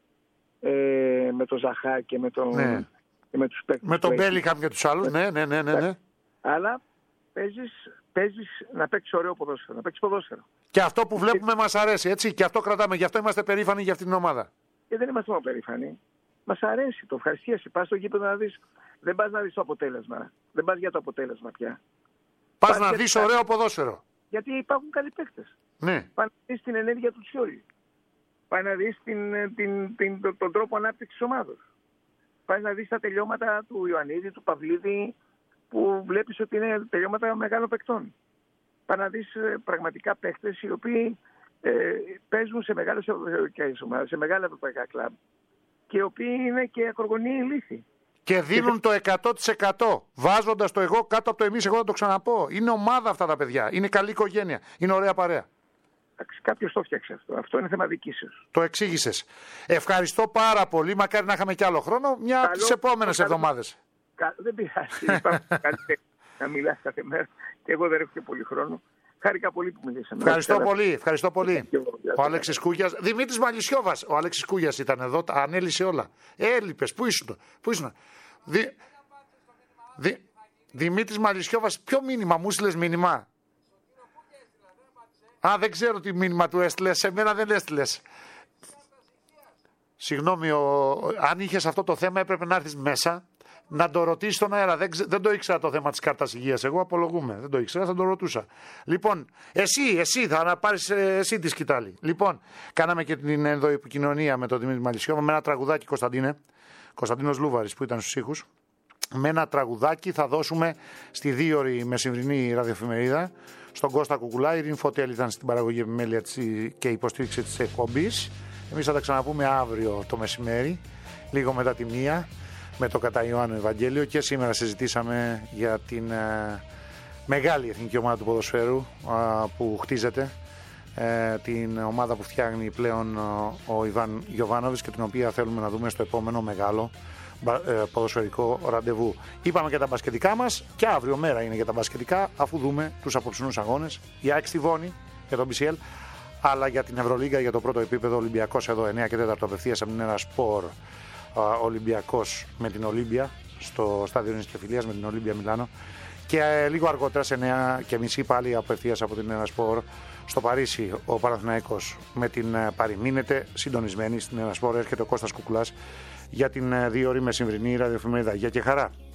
με το Ζαχά και με τον. Ναι. Με τους παίκτες. Με τον Μπέλιχαμ και τους άλλους. Ναι. Αλλά παίζεις να παίξεις ωραίο ποδόσφαιρο. Να παίξεις ποδόσφαιρο. Και αυτό που βλέπουμε μας αρέσει, έτσι. Και αυτό κρατάμε. Γι' αυτό είμαστε περήφανοι για αυτήν την ομάδα. Και δεν είμαστε μόνο περήφανοι. Μας αρέσει. Το ευχαριστίασαι. Πας στο γήπεδο να δεις. Δεν πας να δεις το αποτέλεσμα. Δεν πας για το αποτέλεσμα πια. Πας να δεις ωραίο ποδόσφαιρο. Γιατί υπάρχουν καλοί παίκτες. Ναι. Πας να δεις την ενέργεια του Τσιόλι. Πας να δεις τον τρόπο ανάπτυξης της ομάδας. Πας να δεις τα τελειώματα του Ιωαννίδη, του Παυλίδη, που βλέπεις ότι είναι τελειώματα μεγάλων παικτών. Πας να δεις πραγματικά παίκτες οι οποίοι παίζουν σε μεγάλες ευρωπαϊκές ομάδες, σε μεγάλα ευρωπαϊκά κλαμπ, και οι οποίοι είναι και ακρογωνίοι λύθοι. Και δίνουν το 100%. Βάζοντας το εγώ κάτω από το εμείς, εγώ θα το ξαναπώ. Είναι ομάδα αυτά τα παιδιά. Είναι καλή οικογένεια. Είναι ωραία παρέα. Κάποιος το φτιάξε αυτό. Αυτό είναι θέμα δικής. Το εξήγησες. Ευχαριστώ πάρα πολύ. Μακάρι να είχαμε κι άλλο χρόνο. Μια από τις επόμενες εβδομάδες. Δεν πειράζει. Υπάρχουν να μιλάς κάθε μέρα. Και εγώ δεν έχω και πολύ χρόνο. Χάρηκα πολύ που μιλήσαμε. Ευχαριστώ πολύ. Ο Αλέξης Κούγιας. Δημήτρης Μαλισιόβας. Ο Αλέξης Κούγιας ήταν εδώ. Ανέλησε όλα. Έλειπες. Πού ήσουν? Δημήτρης Μαλισιόβας. Ποιο μήνυμα? Μου στείλες μήνυμα? Δεν ξέρω τι μήνυμα του έστειλες. Σε μένα δεν έστειλες. Συγγνώμη, αν είχες αυτό το θέμα έπρεπε να έρθεις μέσα να το ρωτήσεις στον αέρα. Δεν το ήξερα το θέμα της κάρτας υγείας. Εγώ απολογούμε. Δεν το ήξερα, θα το ρωτούσα. Λοιπόν, εσύ θα πάρεις εσύ τη σκητάλη. Λοιπόν, κάναμε και την ενδοεπικοινωνία με τον Δημήτρη Μαλισιόβα με ένα τραγουδάκι, Κωνσταντίνος Λούβαρης που ήταν στους ήχους. Με ένα τραγουδάκι θα δώσουμε στη 2ωρη μεσημβρινή ραδιοεφημερίδα στον Κώστα Κουκουλά. Η Ειρήνη Φωτέλη ήταν στην παραγωγή επιμέλεια και υποστήριξη της εκπομπής. Εμείς θα τα ξαναπούμε αύριο το μεσημέρι, λίγο μετά τη 1, με το κατά Ιωάννου Ευαγγέλιο. Και σήμερα συζητήσαμε για την μεγάλη εθνική ομάδα του ποδοσφαίρου που χτίζεται, την ομάδα που φτιάχνει πλέον ο Ιβάν Γιοβάνοβιτς και την οποία θέλουμε να δούμε στο επόμενο μεγάλο ποδοσφαιρικό ραντεβού. Είπαμε και τα μπασκετικά μας και αύριο μέρα είναι για τα μπασκετικά, αφού δούμε τους απόψινούς αγώνες. Η ΑΕΚ στη Βόνη για τον BCL, αλλά για την Ευρωλίγκα για το πρώτο επίπεδο. Ολυμπιακός εδώ 9 και 4 απευθείας από την Ένα Σπορ. Ολυμπιακός με την Ολύμπια στο στάδιο Νης και Φιλίας με την Ολύμπια Μιλάνο. Και λίγο αργότερα σε 9:30 πάλι απευθείας από την Ένα Σπορ στο Παρίσι ο Παναθηναϊκός με την Πάρη. Μείνετε συντονισμένοι στην Ένα Σπορ. Έρχεται ο Κώστας Κουκουλάς για την 2ωρη μεσημβρινή ραδιοεφημερίδα. Γεια και χαρά.